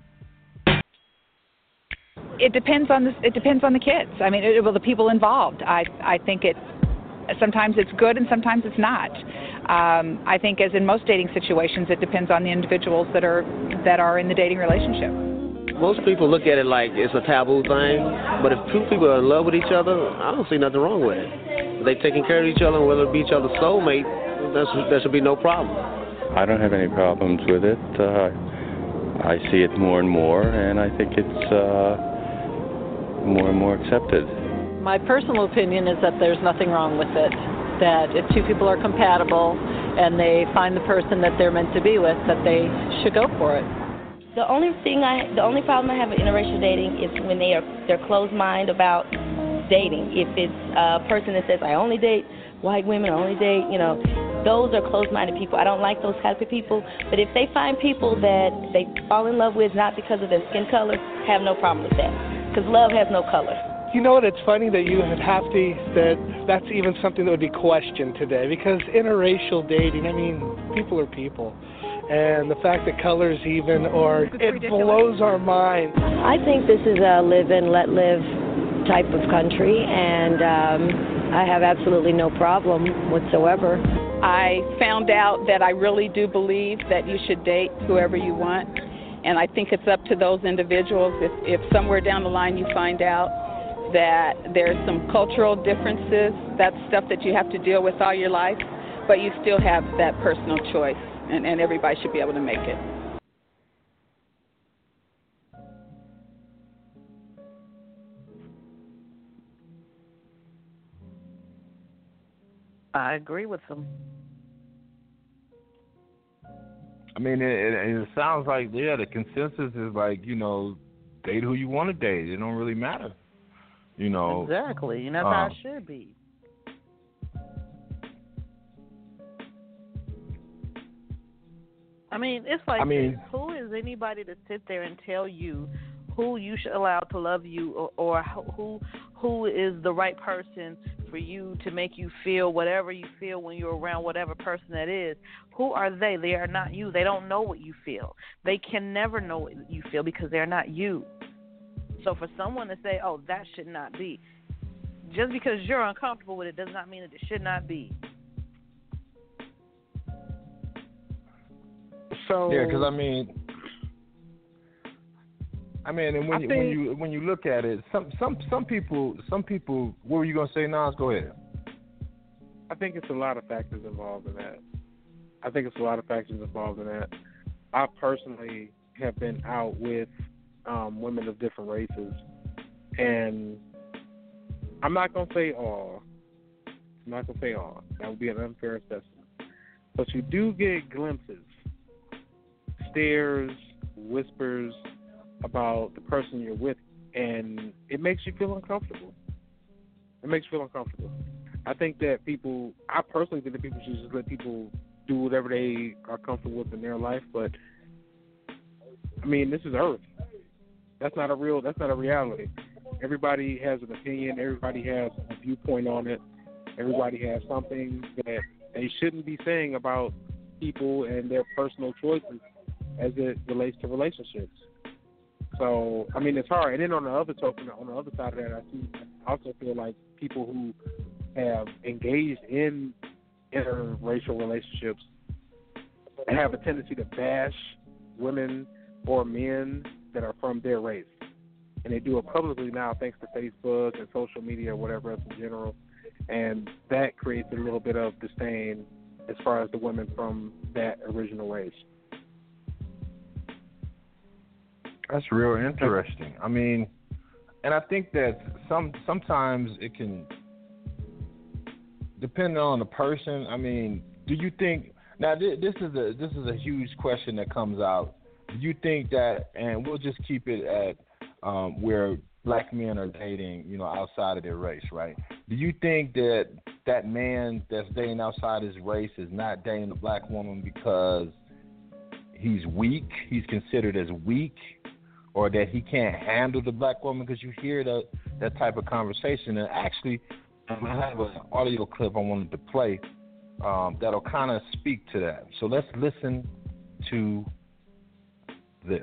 It depends on the kids. I mean, the people involved. I think sometimes it's good and sometimes it's not. I think, as in most dating situations, it depends on the individuals that are in the dating relationship. Most people look at it like it's a taboo thing, but if two people are in love with each other, I don't see nothing wrong with it. If they're taking care of each other, and whether it be each other's soulmate, there should be no problem. I don't have any problems with it. I see it more and more, and I think it's more and more accepted. My personal opinion is that there's nothing wrong with it, that if two people are compatible and they find the person that they're meant to be with, that they should go for it. The only problem I have with interracial dating is when they're closed-minded about dating. If it's a person that says, I only date white women, I only date, those are closed-minded people. I don't like those type of people. But if they find people that they fall in love with not because of their skin color, have no problem with that. Because love has no color. You know what? It's funny that you have that's even something that would be questioned today. Because interracial dating, people are people. And the fact that colors even, it blows our mind. I think this is a live and let live type of country, and I have absolutely no problem whatsoever. I found out that I really do believe that you should date whoever you want, and I think it's up to those individuals. If somewhere down the line you find out that there's some cultural differences, that's stuff that you have to deal with all your life, but you still have that personal choice. And everybody should be able to make it. I agree with them. It sounds like, the consensus is like, date who you want to date. It don't really matter. Exactly. And that's how it should be. It's like, who is anybody to sit there and tell you who you should allow to love you, or who is the right person for you to make you feel whatever you feel when you're around whatever person that is? Who are they? They are not you. They don't know what you feel. They can never know what you feel because they're not you. So for someone to say, that should not be, just because you're uncomfortable with it does not mean that it should not be. So, yeah, because when you look at it, some people. What were you gonna say, Nas? Go ahead. I think it's a lot of factors involved in that. I personally have been out with women of different races, and I'm not gonna say all. That would be an unfair assessment. But you do get glimpses, stares, whispers about the person you're with, and it makes you feel uncomfortable. I think that I personally think that people should just let people do whatever they are comfortable with in their life. But I mean, this is Earth. That's not a reality. Everybody has an opinion. Everybody has a viewpoint on it. Everybody has something that they shouldn't be saying about people and their personal choices as it relates to relationships. So, I mean, it's hard. And then on the other token, on the other side of that, I also feel like people who have engaged in interracial relationships have a tendency to bash women or men that are from their race. And they do it publicly now thanks to Facebook and social media or whatever else in general. And that creates a little bit of disdain as far as the women from that original race. That's real interesting. I mean, and I think that sometimes it can, depending on the person. I mean, do you think now this is a huge question that comes out? Do you think that, and we'll just keep it at where black men are dating, outside of their race, right? Do you think that that man that's dating outside his race is not dating a black woman because he's weak, he's considered as weak, or that he can't handle the black woman? Because you hear that type of conversation. And actually, I have an audio clip I wanted to play that'll kind of speak to that. So let's listen to this.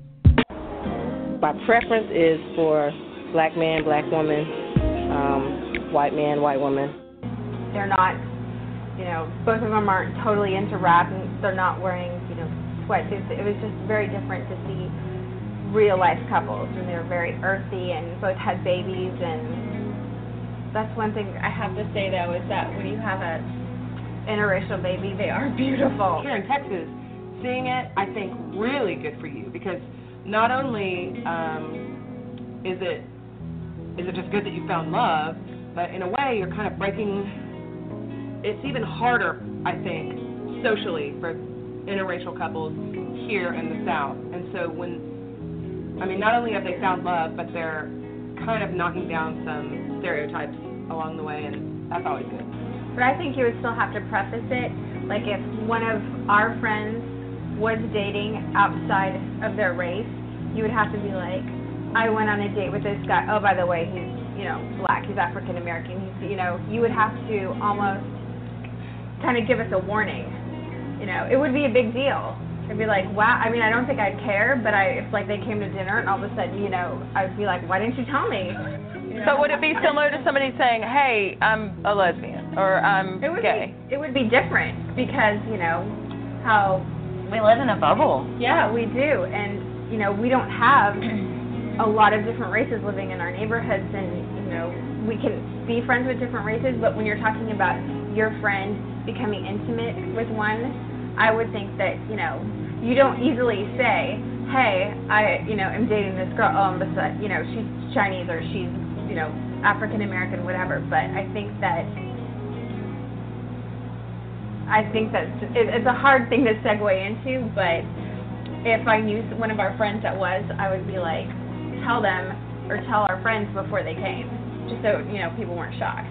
My preference is for black man, black woman, white man, white woman. They're not, both of them aren't totally into rap, and they're not wearing, sweatsuits. It was just very different to see real life couples, and they're very earthy and both had babies. And that's one thing I have to say, though, is that when you have a interracial baby, they are beautiful. Here in Texas, seeing it, I think, really good for you, because not only is it just good that you found love, but in a way you're kind of breaking. It's even harder, I think, socially for interracial couples here in the South. And so not only have they found love, but they're kind of knocking down some stereotypes along the way, and that's always good. But I think you would still have to preface it, like if one of our friends was dating outside of their race, you would have to be like, I went on a date with this guy. Oh, by the way, he's, black, he's African American. He's, you would have to almost kind of give us a warning. It would be a big deal. It'd be like, wow. I mean, I don't think I'd care, but if like they came to dinner and all of a sudden, I'd be like, why didn't you tell me? So would it be similar to somebody saying, hey, I'm a lesbian or I'm gay? It would be different because, how we live in a bubble. Yeah, we do. And, we don't have a lot of different races living in our neighborhoods, and, we can be friends with different races, but when you're talking about your friend becoming intimate with one, I would think that, you don't easily say, hey, I, am dating this girl, but, she's Chinese or she's, African American, whatever. But I think that it's a hard thing to segue into, but if I knew one of our friends that was, I would be like, tell them or tell our friends before they came, just so, people weren't shocked.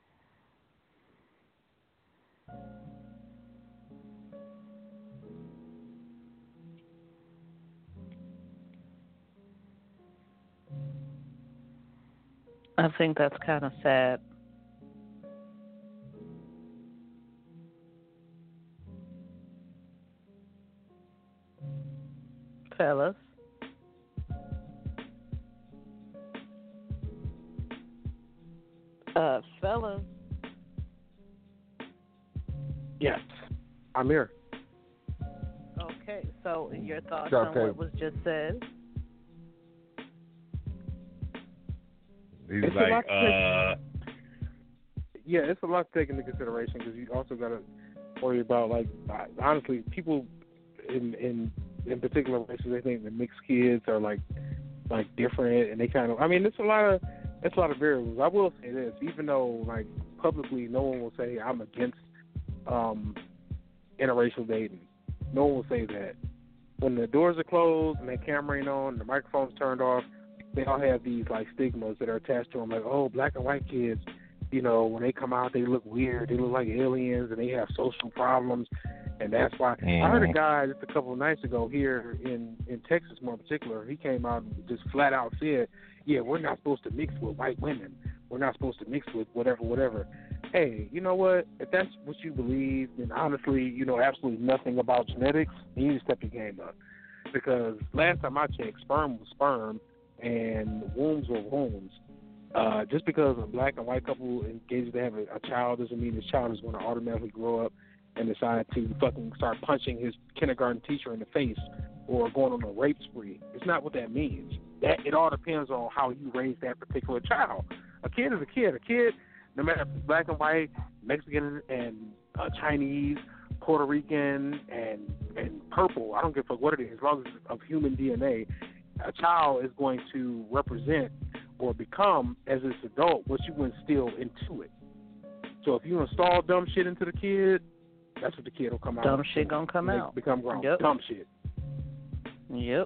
I think that's kind of sad. Fellas. Fellas. Yes, I'm here. Okay, so your thoughts on what was just said? He's it's like, yeah, it's a lot to take into consideration because you also got to worry about, like, honestly, people in particular races, they think that mixed kids are like different, and they kind of, I mean, it's a lot of variables. I will say this, even though like publicly no one will say I'm against interracial dating. No one will say that. When the doors are closed and the camera ain't on, the microphone's turned off, they all have these like stigmas that are attached to them, like, oh, black and white kids, when they come out, they look weird, they look like aliens, and they have social problems. And that's why I heard a guy just a couple of nights ago here in Texas, more in particular. He came out and just flat out said, "Yeah, we're not supposed to mix with white women. We're not supposed to mix with whatever." Hey, you know what? If that's what you believe, then honestly, you know absolutely nothing about genetics. You need to step your game up, because last time I checked, sperm was sperm and wombs were wombs. Just because a black and white couple engages to have a child doesn't mean this child is going to automatically grow up and decide to fucking start punching his kindergarten teacher in the face or going on a rape spree. It's not what that means. That it all depends on how you raise that particular child. A kid is a kid. A kid, no matter if it's black and white, Mexican and Chinese, Puerto Rican and purple, I don't give a fuck what it is, as long as it's of human DNA, a child is going to represent or become, as its adult, what you instill into it. So if you install dumb shit into the kid, that's what the kid will come out. Dumb shit gonna come out. Become grown. Yep. Dumb shit. Yep.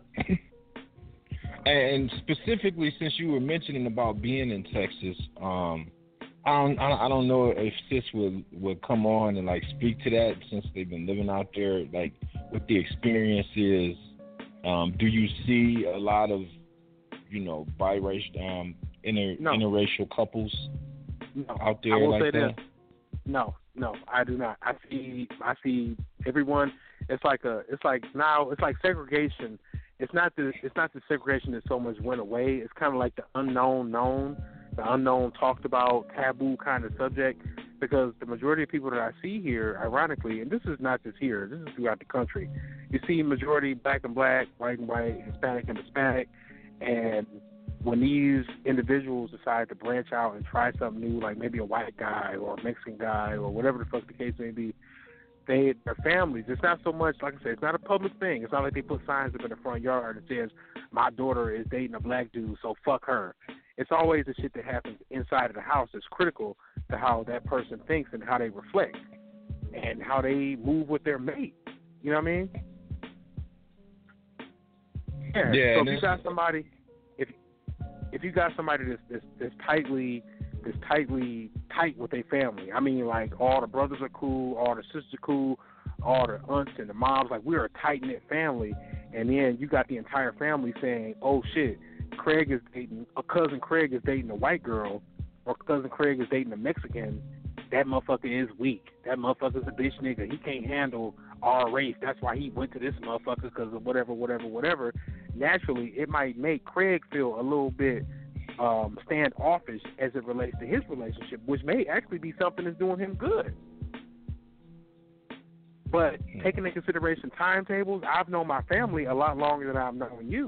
And specifically, since you were mentioning about being in Texas, I don't know if sis would come on and like speak to that, since they've been living out there, like what the experience is. Do you see a lot of, you know, biracial, interracial couples out there? I will like say that? this. No, I do not. I see everyone. It's like segregation. It's not the segregation that so much went away. It's kind of like the unknown known, the unknown talked about, taboo kind of subject. Because the majority of people that I see here, ironically, and this is not just here, this is throughout the country, you see majority black and black, white and white, Hispanic and Hispanic, and when these individuals decide to branch out and try something new, like maybe a white guy or a Mexican guy or whatever the fuck the case may be, their families, it's not so much, like I said, it's not a public thing. It's not like they put signs up in the front yard that says, my daughter is dating a black dude, so fuck her. It's always the shit that happens inside of the house that's critical to how that person thinks and how they reflect and how they move with their mate. You know what I mean? Yeah. So if you got somebody, if you got somebody that's tightly tight with their family, I mean, like all the brothers are cool, all the sisters are cool, all the aunts and the moms, like we're a tight knit family, and then you got the entire family saying, "Oh shit, cousin Craig is dating a white girl, or cousin Craig is dating a Mexican." That motherfucker is weak. That motherfucker's a bitch nigga. He can't handle our race. That's why he went to this motherfucker because of whatever. Naturally, it might make Craig feel a little bit standoffish as it relates to his relationship, which may actually be something that's doing him good. But taking into consideration timetables, I've known my family a lot longer than I've known you.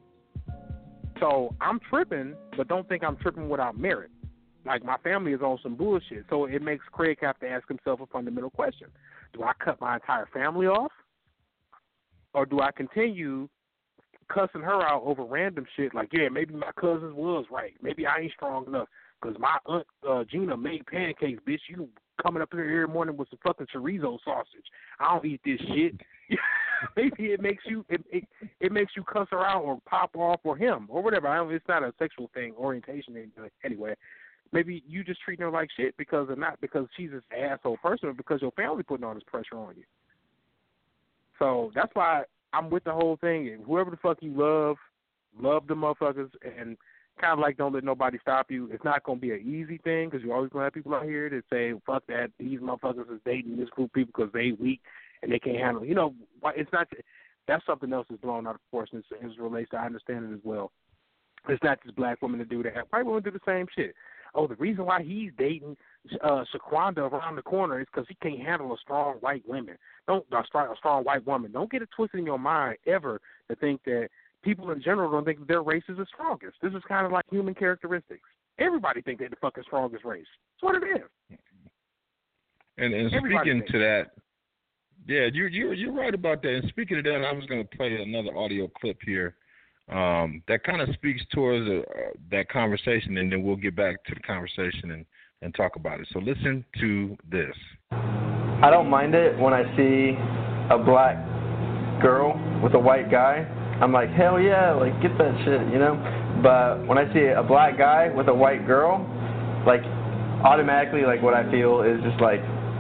So I'm tripping, but don't think I'm tripping without merit. Like, my family is on some bullshit. So it makes Craig have to ask himself a fundamental question. Do I cut my entire family off? Or do I continue cussing her out over random shit like, yeah, maybe my cousins was right. Maybe I ain't strong enough because my aunt Gina made pancakes, bitch. You coming up here every morning with some fucking chorizo sausage. I don't eat this shit. Maybe it makes you it makes you cuss her out or pop off or him or whatever. It's not a sexual thing, orientation anyway. Maybe you just treating her like shit because she's this asshole person, or because your family putting all this pressure on you. So that's why I'm with the whole thing. And whoever the fuck you love the motherfuckers, and kind of like don't let nobody stop you. It's not going to be an easy thing because you're always going to have people out here that say, fuck that, these motherfuckers is dating this group of people because they weak and they can't handle it. You know, it's not – that's something else that's blown out of proportion as it relates to, I understand it as well. It's not just black women that do that. White women do the same shit. Oh, the reason why he's dating Shaquanda around the corner is because he can't handle a strong white woman. A strong white woman. Don't get it twisted in your mind ever to think that people in general don't think their race is the strongest. This is kind of like human characteristics. Everybody think they're the fucking strongest race. That's what it is. And speaking to that, yeah, you're right about that. And speaking of that, I was going to play another audio clip here that kind of speaks towards that conversation, and then we'll get back to the conversation and talk about it. So listen to this. I don't mind it when I see a black girl with a white guy. I'm like, hell yeah, like, get that shit, you know? But when I see a black guy with a white girl, like, automatically, like, what I feel is just like,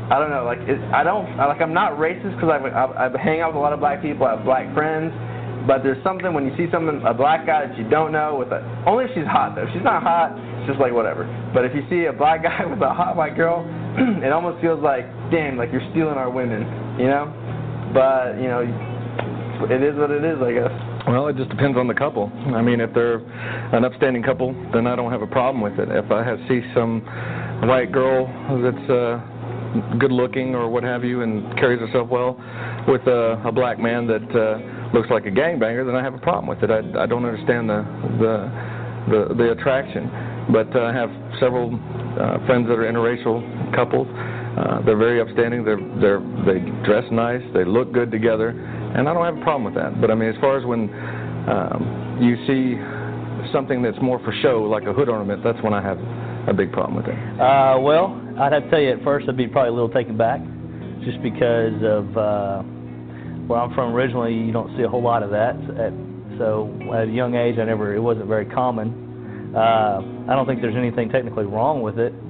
I don't know, like I'm not racist because I hang out with a lot of black people, I have black friends, but there's something when you see a black guy that you don't know only if she's hot though. If she's not hot, it's just like whatever. But if you see a black guy with a hot white girl, it almost feels like, damn, like you're stealing our women, you know? But, you know, it is what it is, I guess. Well, it just depends on the couple. I mean, if they're an upstanding couple, then I don't have a problem with it. If I see some white girl that's good looking or what have you and carries herself well with a black man that looks like a gangbanger, then I have a problem with it. I don't understand the attraction. But I have several friends that are interracial couples. They're very upstanding. They dress nice. They look good together, and I don't have a problem with that. But I mean, as far as when you see something that's more for show, like a hood ornament, that's when I have a big problem with it. Well, I'd have to tell you at first I'd be probably a little taken back, just because of where I'm from originally. You don't see a whole lot of that. So at a young age, it wasn't very common. I don't think there's anything technically wrong with it.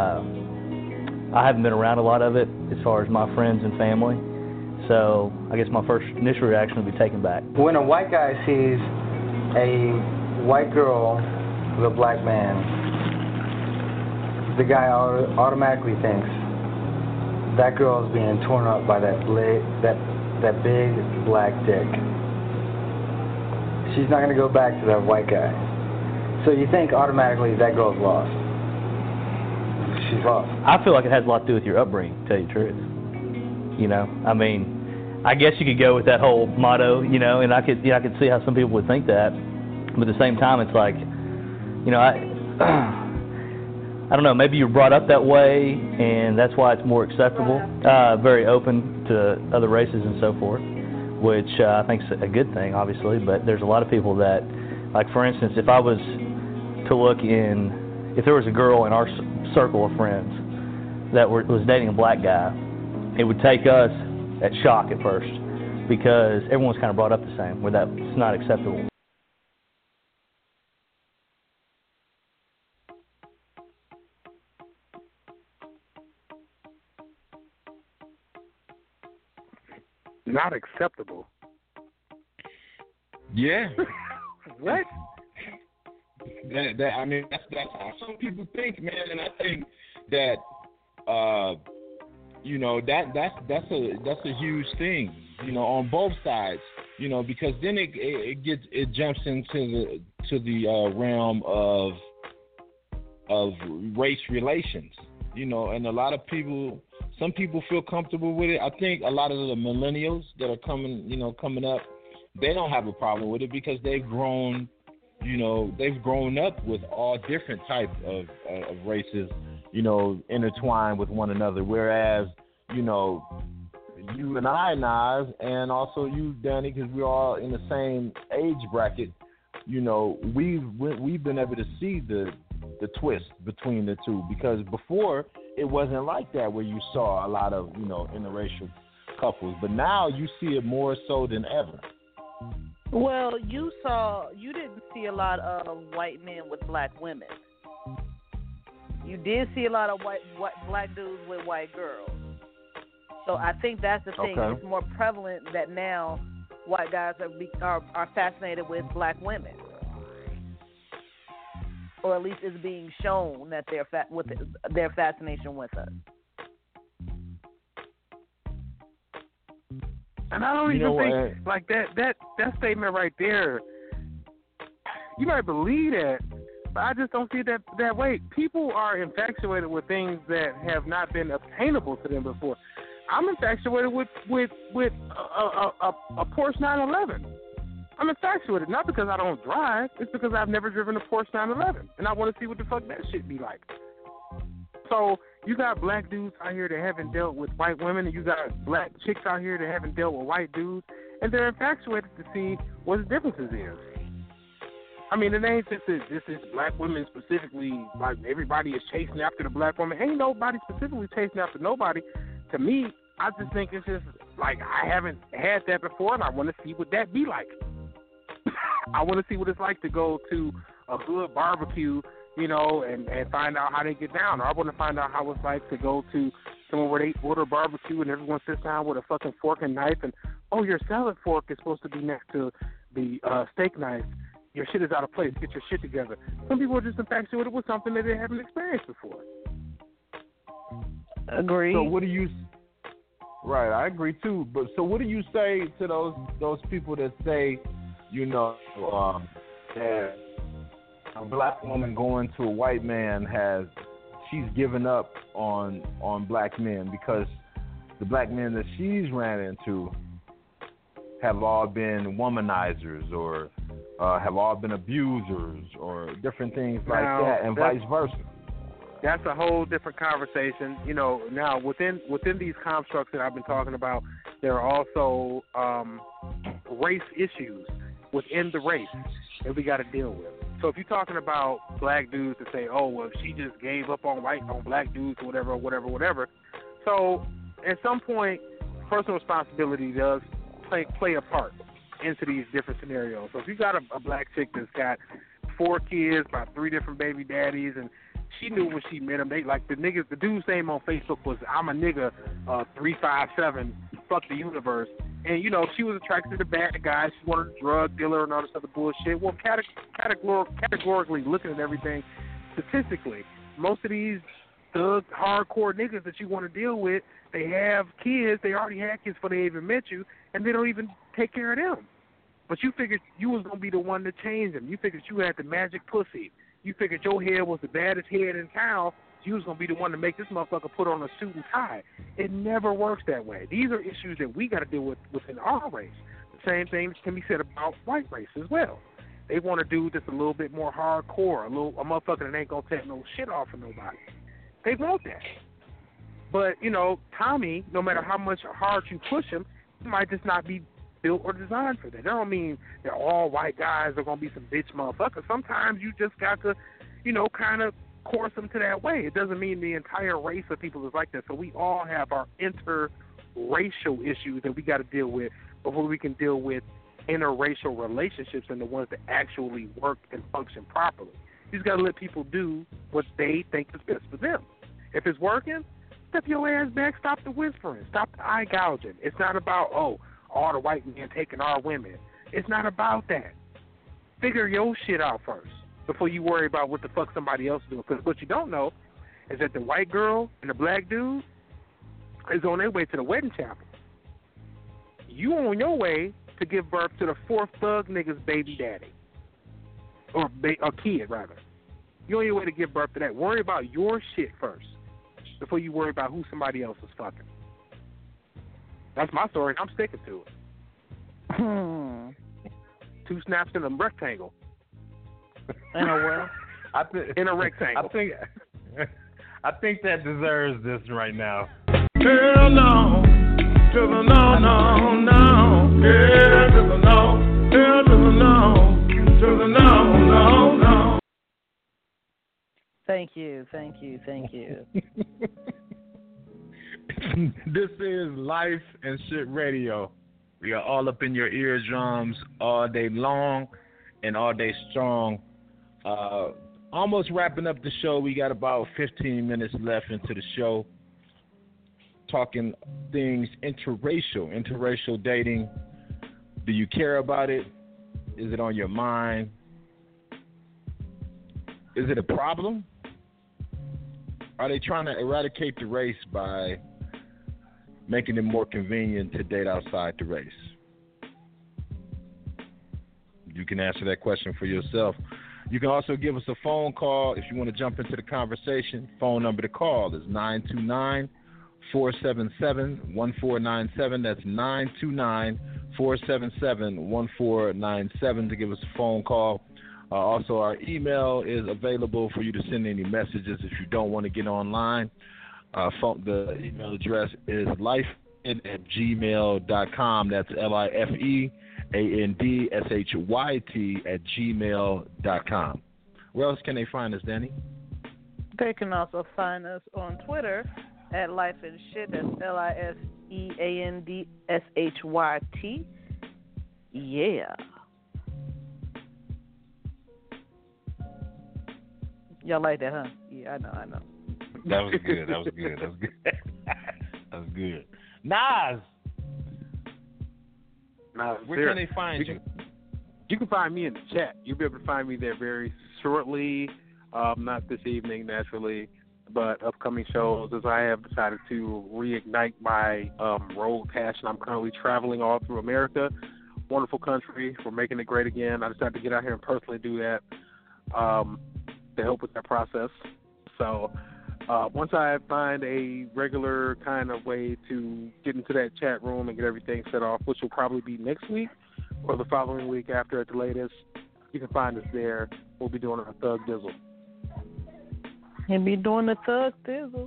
I haven't been around a lot of it as far as my friends and family. So I guess my first initial reaction would be taken back. When a white guy sees a white girl with a black man, the guy automatically thinks that girl is being torn up by that big black dick. She's not going to go back to that white guy. So you think automatically that girl's lost. She's lost. I feel like it has a lot to do with your upbringing, to tell you the truth. You know, I mean, I guess you could go with that whole motto, you know, and I could see how some people would think that. But at the same time, it's like, you know, I don't know, maybe you're brought up that way, and that's why it's more acceptable, very open to other races and so forth, which I think is a good thing, obviously. But there's a lot of people that, like, for instance, if I was to look if there was a girl in our circle of friends that was dating a black guy, it would take us at shock at first, because everyone's kind of brought up the same, where that's not acceptable. Not acceptable. Yeah. What? I mean, that's how some people think, man, and I think that you know, that's a huge thing, you know, on both sides, you know, because then it jumps into the realm of race relations, you know, and a lot of people, some people feel comfortable with it. I think a lot of the millennials that are coming up, they don't have a problem with it because they've grown up with all different types of races, you know, intertwined with one another. Whereas, you know, you and I, Nas, and also you, Danny, because we're all in the same age bracket, you know, we've been able to see the twist between the two, because before it wasn't like that, where you saw a lot of, you know, interracial couples, but now you see it more so than ever. Well, you didn't see a lot of white men with black women. You did see a lot of black dudes with white girls. So I think that's the thing. Okay. It's more prevalent that now white guys are fascinated with black women, or at least it's being shown that they're with their fascination with us. And I don't even think like that statement right there. You might believe that, but I just don't see it that way. People are infatuated with things that have not been obtainable to them before. I'm infatuated with a Porsche 911. I'm infatuated not because I don't drive. It's because I've never driven a Porsche 911, and I want to see what the fuck that shit be like. So you got black dudes out here that haven't dealt with white women, and you got black chicks out here that haven't dealt with white dudes, and they're infatuated to see what the differences is. I mean, it ain't just this is black women specifically, like everybody is chasing after the black woman. Ain't nobody specifically chasing after nobody. To me, I just think it's just like I haven't had that before, and I want to see what that be like. I want to see what it's like to go to a hood barbecue, you know, and find out how they get down. Or I want to find out how it's like to go to somewhere where they order barbecue and everyone sits down with a fucking fork and knife and, oh, your salad fork is supposed to be next to the steak knife. Your shit is out of place. Get your shit together. Some people are just infatuated with something that they haven't experienced before. Agree. So what do you? Right, I agree too. But so what do you say to those people that say, you know, that a black woman going to a white man she's given up on black men because the black men that she's ran into have all been womanizers or have all been abusers or different things like that, and vice versa. That's a whole different conversation. You know, now within these constructs that I've been talking about, there are also race issues within the race that we got to deal with. So if you're talking about black dudes that say, oh, well, she just gave up on black dudes or whatever. So at some point, personal responsibility does play a part into these different scenarios. So if you got a black chick that's got 4 kids by 3 different baby daddies, and she knew when she met him, they like the dude's name on Facebook was I'm a nigga 357, fuck the universe. And, you know, she was attracted to the bad guy. She wanted a drug dealer and all this other bullshit. Well, categorically looking at everything, statistically, most of these thug, hardcore niggas that you want to deal with, they have kids. They already had kids before they even met you, and they don't even take care of them. But you figured you was going to be the one to change them. You figured you had the magic pussy. You figured your head was the baddest head in town. You was going to be the one to make this motherfucker put on a suit and tie. It never works that way. These are issues that we got to deal with within our race. The same thing can be said about white race as well. They want a dude that's a little bit more hardcore, a motherfucker that ain't going to take no shit off of nobody. They want that. But, you know, Tommy, no matter how much hard you push him, he might just not be built or designed for that. That don't mean that all white guys are going to be some bitch motherfuckers. Sometimes you just got to, you know, kind of course them to that way. It doesn't mean the entire race of people is like that. So we all have our interracial issues that we got to deal with before we can deal with interracial relationships and the ones that actually work and function properly. You just got to let people do what they think is best for them. If it's working, step your ass back, stop the whispering, stop the eye gouging. It's not about, oh, all the white men taking our women. It's not about that. Figure your shit out first before you worry about what the fuck somebody else is doing. Because what you don't know is that the white girl and the black dude is on their way to the wedding chapel. You on your way to give birth to the 4th thug nigga's baby daddy. Or kid, rather. You're on your way to give birth to that. Worry about your shit first before you worry about who somebody else is fucking. That's my story, and I'm sticking to it. 2 snaps in a rectangle. In a what? In a rectangle. I think that deserves this right now. Hell no, to the no, no, no. Yeah, to the no, hell to the no, to the no, no, no. Thank you. This is Life and Shit Radio. We are all up in your eardrums all day long and all day strong. Almost wrapping up the show. We got about 15 minutes left into the show. Talking things interracial dating. Do you care about it? Is it on your mind? Is it a problem? Are they trying to eradicate the race by making it more convenient to date outside the race? You can answer that question for yourself. You can also give us a phone call if you want to jump into the conversation. Phone number to call is 929-477-1497. That's 929-477-1497 to give us a phone call. Also, our email is available for you to send any messages if you don't want to get online. The email address is lifeandshit@gmail.com. That's LIFEANDSHYT@gmail.com. Where else can they find us, Danny? They can also find us on Twitter at Life and Shit. That's LIFEANDSHYT. Yeah. Y'all like that, huh? Yeah, I know. That was good. That's good. Nas, where can they find you? You can find me in the chat. You'll be able to find me there very shortly. Not this evening, naturally, but upcoming shows, as I have decided to reignite my road passion. I'm currently traveling all through America. Wonderful country. We're making it great again. I decided to get out here and personally do that to help with that process. So once I find a regular kind of way to get into that chat room and get everything set off, which will probably be next week or the following week after at the latest, you can find us there. We'll be doing a Thug Dizzle. He'll be doing the Thug Dizzle.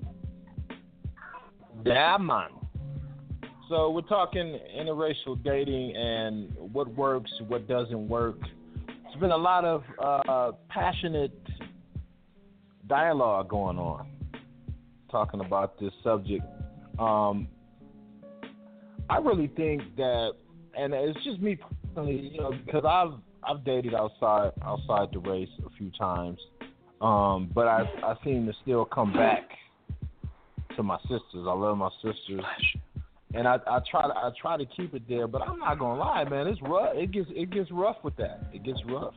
Yeah, man. So we're talking interracial dating and what works, what doesn't work. There's been a lot of passionate dialogue going on talking about this subject. I really think that, and it's just me personally, you know, because I've dated outside the race a few times, but I seem to still come back to my sisters. I love my sisters, and I try to keep it there. But I'm not gonna lie, man, it's rough. It gets rough with that. It gets rough.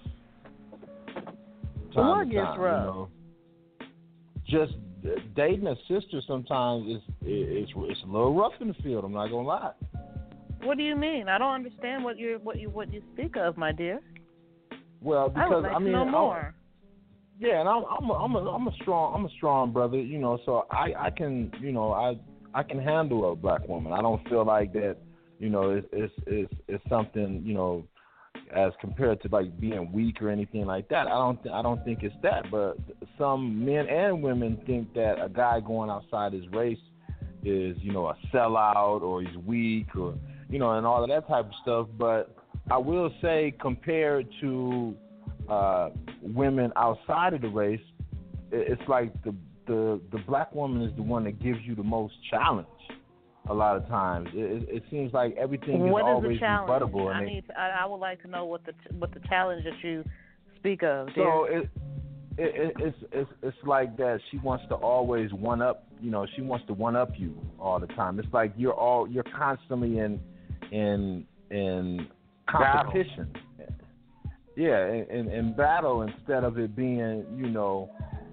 What gets rough? You know, just dating a sister sometimes it's a little rough in the field. I'm not gonna lie. What do you mean? I don't understand what you speak of, my dear. Well, because I would like to know more. Yeah, and I'm a strong brother, you know. So I can, you know, I can handle a black woman. I don't feel like that, you know, it's something, you know, as compared to like being weak or anything like that. I don't think it's that. But some men and women think that a guy going outside his race is, you know, a sellout or he's weak or, you know, and all of that type of stuff. But I will say, compared to women outside of the race, it's like the black woman is the one that gives you the most challenge. A lot of times, it seems like everything is always rebuttable. I would like to know what the challenge that you speak of. Dear. So it's like that. She wants to always one up. You know, she wants to one up you all the time. It's like you're constantly in competition. Battle. Yeah, in battle, instead of it being, you know,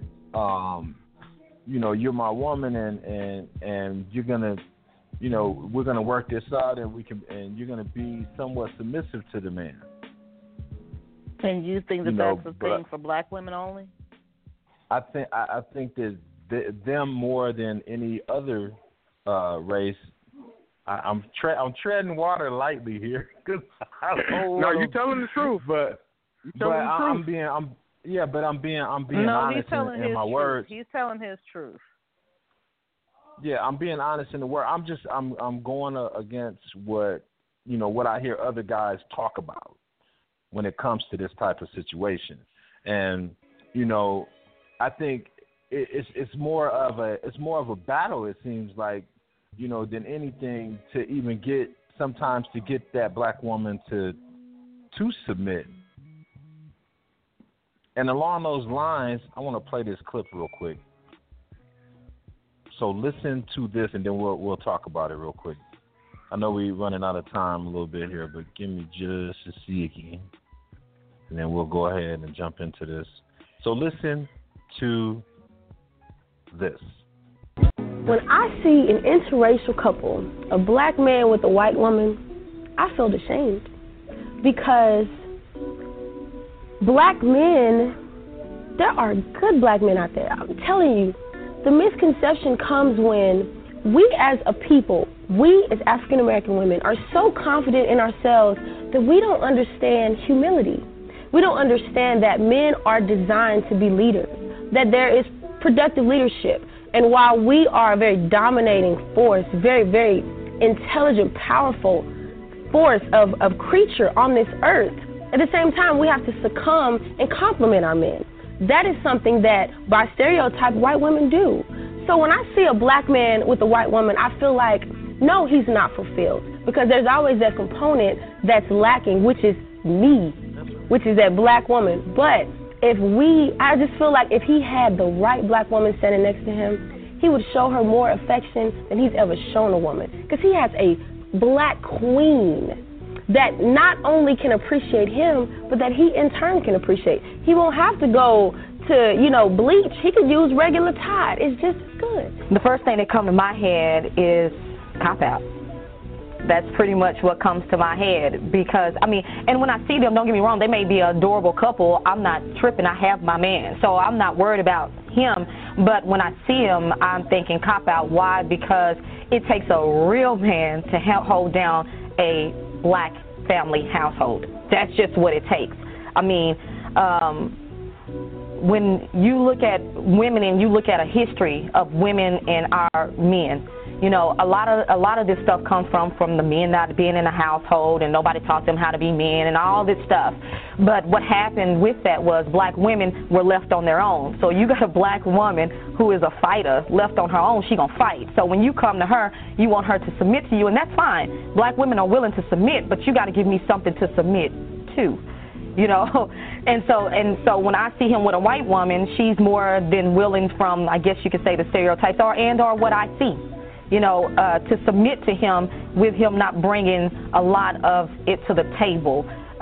you're my woman and you're gonna, you know, we're gonna work this out and you're gonna be somewhat submissive to the man. And you think that that's a thing for black women only? I think that them more than any other race. I'm treading water lightly here. No, you're telling the truth, but I'm being honest in my words. He's telling his truth. Yeah, I'm being honest in the word. I'm going against what I hear other guys talk about when it comes to this type of situation. And, you know, I think it's more of a battle, it seems like, you know, than anything to even get that black woman to submit. And along those lines, I want to play this clip real quick. So listen to this, and then we'll talk about it real quick. I know we're running out of time a little bit here, but give me just a second, and then we'll go ahead and jump into this. So listen to this. When I see an interracial couple, a black man with a white woman, I feel ashamed because black men, there are good black men out there. I'm telling you, the misconception comes when we as a people, we as African American women are so confident in ourselves that we don't understand humility. We don't understand that men are designed to be leaders, that there is productive leadership. And while we are a very dominating force, very, very intelligent, powerful force of creature on this earth, at the same time, we have to succumb and compliment our men. That is something that, by stereotype, white women do. So when I see a black man with a white woman, I feel like, no, he's not fulfilled. Because there's always that component that's lacking, which is me, which is that black woman. But I just feel like if he had the right black woman standing next to him, he would show her more affection than he's ever shown a woman. Because he has a black queen that not only can appreciate him, but that he in turn can appreciate. He won't have to go to, bleach. He could use regular Tide. It's just as good. The first thing that comes to my head is cop-out. That's pretty much what comes to my head because, and when I see them, don't get me wrong, they may be an adorable couple. I'm not tripping. I have my man. So I'm not worried about him. But when I see him, I'm thinking cop-out. Why? Because it takes a real man to help hold down a black family household. That's just what it takes. When you look at women and you look at a history of women and our men, a lot of this stuff comes from the men not being in the household and nobody taught them how to be men and all this stuff. But what happened with that was black women were left on their own. So you got a black woman who is a fighter left on her own, she gonna fight. So when you come to her, you want her to submit to you, and that's fine. Black women are willing to submit, but you got to give me something to submit to. And so when I see him with a white woman, she's more than willing from, I guess you could say, the stereotypes or what I see, to submit to him with him not bringing a lot of it to the table.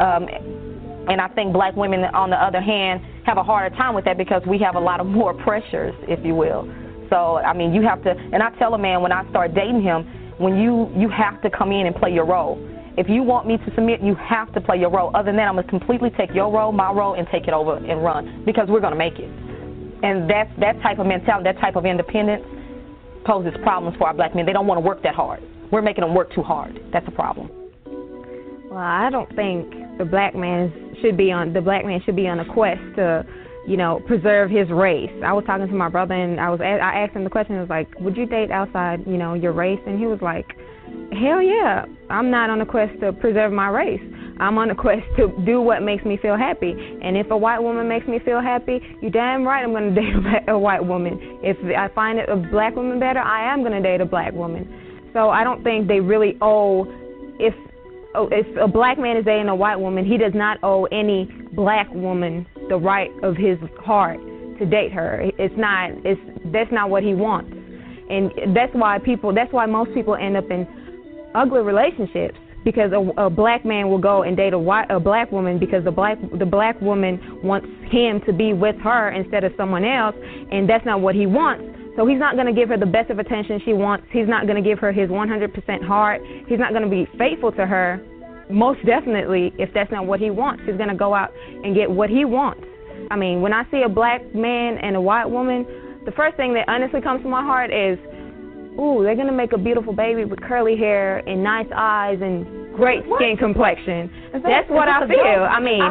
And I think black women, on the other hand, have a harder time with that because we have a lot of more pressures, if you will. So, you have to, and I tell a man when I start dating him, when you have to come in and play your role. If you want me to submit, you have to play your role. Other than that, I'm going to completely take your role, my role, and take it over and run because we're going to make it. And that type of mentality, that type of independence poses problems for our black men. They don't want to work that hard. We're making them work too hard. That's a problem. Well, I don't think the black man should be on a quest to, preserve his race. I was talking to my brother and I asked him the question. I was like, would you date outside, your race? And he was like, hell yeah, I'm not on a quest to preserve my race. I'm on a quest to do what makes me feel happy. And if a white woman makes me feel happy, you're damn right I'm going to date a white woman. If I find a black woman better, I am going to date a black woman. So I don't think they really owe, if a black man is dating a white woman, he does not owe any black woman the right of his heart to date her. That's not what he wants. And that's why most people end up in ugly relationships, because a black man will go and date a black woman because the black woman wants him to be with her instead of someone else, and that's not what he wants. So he's not going to give her the best of attention she wants. He's not going to give her his 100% heart. He's not going to be faithful to her, most definitely, if that's not what he wants. He's going to go out and get what he wants. When I see a black man and a white woman, the first thing that honestly comes to my heart is, ooh, they're going to make a beautiful baby with curly hair and nice eyes and great skin complexion. That's what I feel.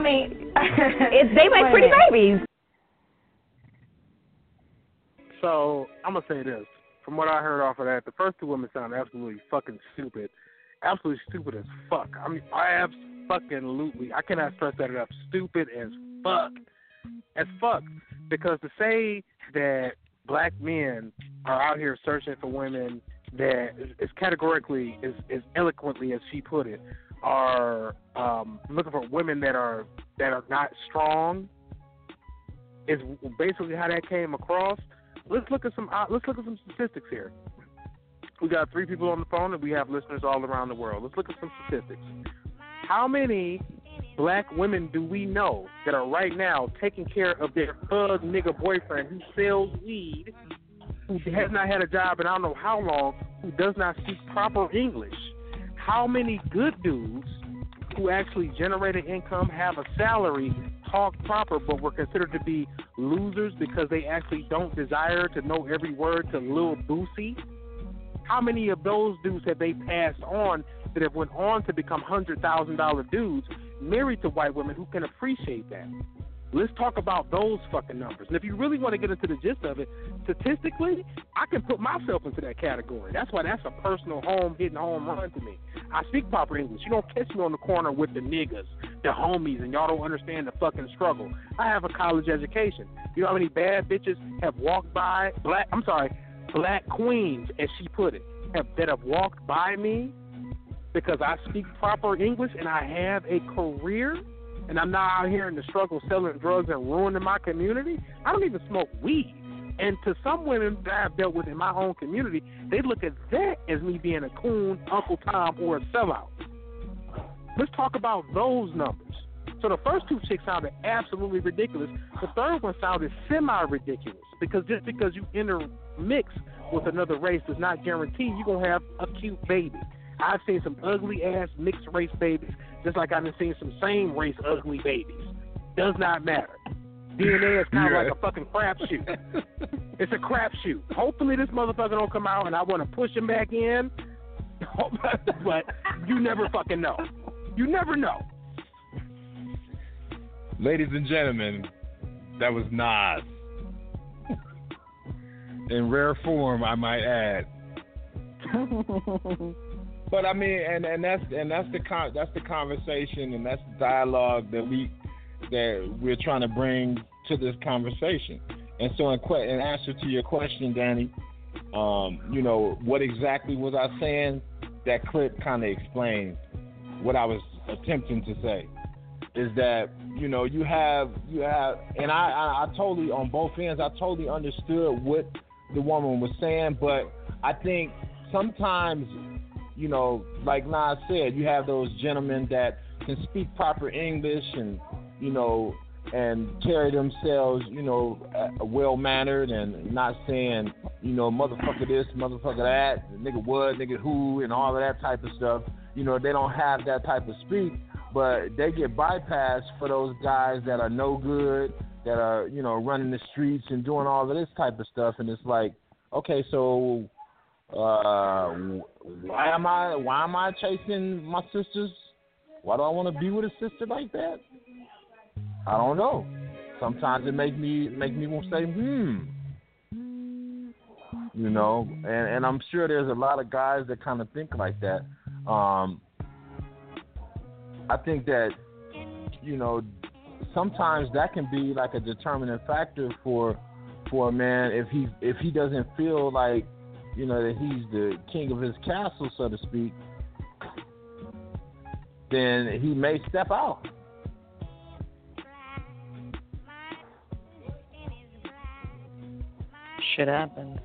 They make pretty babies. So, I'm going to say this. From what I heard off of that, the first two women sound absolutely fucking stupid. Absolutely stupid as fuck. Absolutely. I cannot stress that enough. Stupid as fuck. As fuck. Because to say that black men are out here searching for women that is categorically, as eloquently as she put it, are looking for women that are not strong, is basically how that came across. Let's look at some statistics here. We got 3 people on the phone, and we have listeners all around the world. Let's look at some statistics. How many black women do we know that are right now taking care of their thug nigga boyfriend who sells weed, who has not had a job in I don't know how long, who does not speak proper English? How many good dudes who actually generate an income, have a salary, talk proper, but were considered to be losers because they actually don't desire to know every word to Lil Boosie? How many of those dudes have they passed on that have went on to become $100,000 dudes married to white women who can appreciate that? Let's talk about those fucking numbers. And if you really want to get into the gist of it, statistically, I can put myself into that category. That's why that's a personal hitting home run to me. I speak proper English. You don't catch me on the corner with the niggas, the homies, and y'all don't understand the fucking struggle. I have a college education. You know how many bad bitches have walked by, black queens, as she put it, that have walked by me because I speak proper English and I have a career and I'm not out here in the struggle selling drugs and ruining my community? I don't even smoke weed. And to some women that I've dealt with in my own community, they look at that as me being a coon, Uncle Tom, or a sellout. Let's talk about those numbers. So the first two chicks sounded absolutely ridiculous. The third one sounded semi-ridiculous because just because you intermix with another race does not guarantee you're going to have a cute baby. I've seen some ugly-ass mixed-race babies just like I've seen some same-race ugly babies. Does not matter. DNA is kind of like a fucking crapshoot. It's a crapshoot. Hopefully this motherfucker don't come out and I want to push him back in, but you never fucking know. You never know. Ladies and gentlemen, that was Nas. In rare form, I might add. But I mean, and that's the conversation and that's the dialogue that we're trying to bring to this conversation. And so, in answer to your question, Danny, what exactly was I saying? That clip kind of explained what I was attempting to say. Is that you have, and I totally on both ends. I totally understood what the woman was saying, but I think sometimes, like Nas said, you have those gentlemen that can speak proper English and carry themselves, well mannered and not saying, motherfucker this, motherfucker that, nigga what, nigga who, and all of that type of stuff. They don't have that type of speak. But they get bypassed for those guys that are no good, that are, running the streets and doing all of this type of stuff. And it's like, okay, so why am I chasing my sisters? Why do I want to be with a sister like that? I don't know. Sometimes it make me want to say, and I'm sure there's a lot of guys that kind of think like that. I think that, sometimes that can be like a determining factor for a man if he doesn't feel like, that he's the king of his castle, so to speak, then he may step out. Shit happens.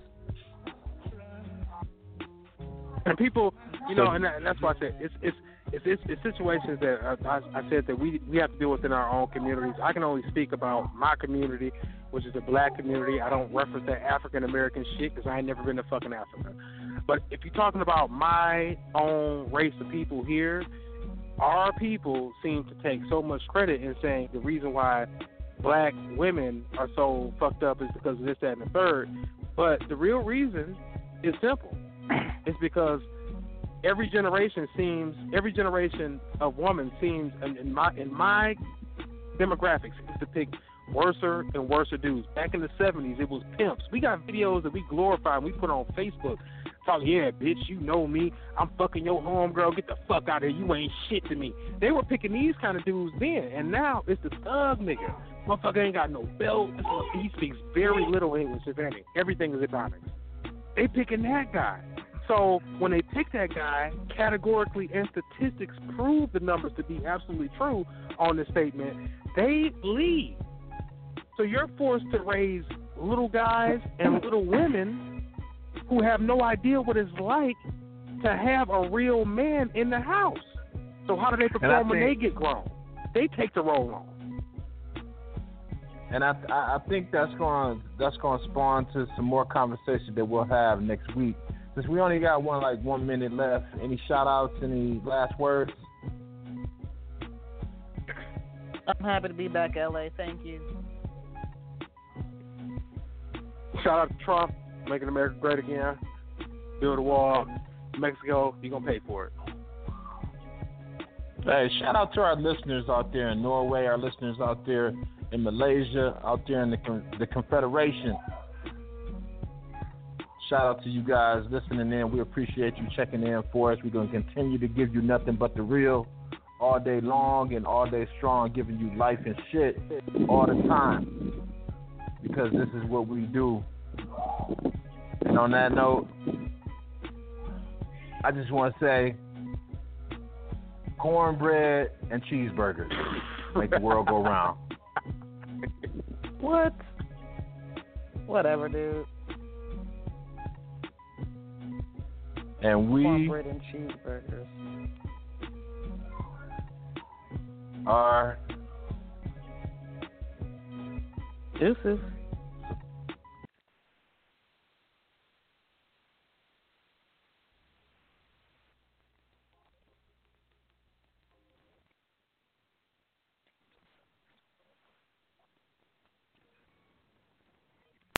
And people, and that's why I said it's situations that I said that we have to deal with in our own communities. I can only speak about my community, which is the black community. I don't reference that African American shit because I ain't never been to fucking Africa. But if you're talking about my own race of people here, our people seem to take so much credit in saying the reason why black women are so fucked up is because of this, that, and the third. But the real reason is simple. It's because every generation of woman seems, in my demographics, seems to pick worser and worser dudes. Back in the 70s, it was pimps. We got videos that we glorify and we put on Facebook. Talking, yeah, bitch, you know me. I'm fucking your homegirl. Get the fuck out of here. You ain't shit to me. They were picking these kind of dudes then, and now it's the thug nigga. Motherfucker ain't got no belt. He speaks very little English, if any. Everything is Ebonics. They picking that guy. So when they pick that guy, categorically and statistics prove the numbers to be absolutely true on this statement, they leave. So you're forced to raise little guys and little women who have no idea what it's like to have a real man in the house. So how do they perform when they get grown? They take the role on. And I think that's going to spawn to some more conversation that we'll have next week. Since we only got 1 minute left, any shout outs, any last words? I'm happy to be back, LA. Thank you. Shout out to Trump, making America great again. Build a wall. Mexico, you're going to pay for it. Hey, shout out to our listeners out there in Norway, our listeners out there in Malaysia, out there in the Confederation. Shout out to you guys listening in. We appreciate you checking in for us. We're going to continue to give you nothing but the real all day long and all day strong, giving you life and shit all the time, because this is what we do. And on that note, I just want to say cornbread and cheeseburgers make the world go round. What? Whatever, dude. And we Cornbread and cheeseburgers. are Deuces.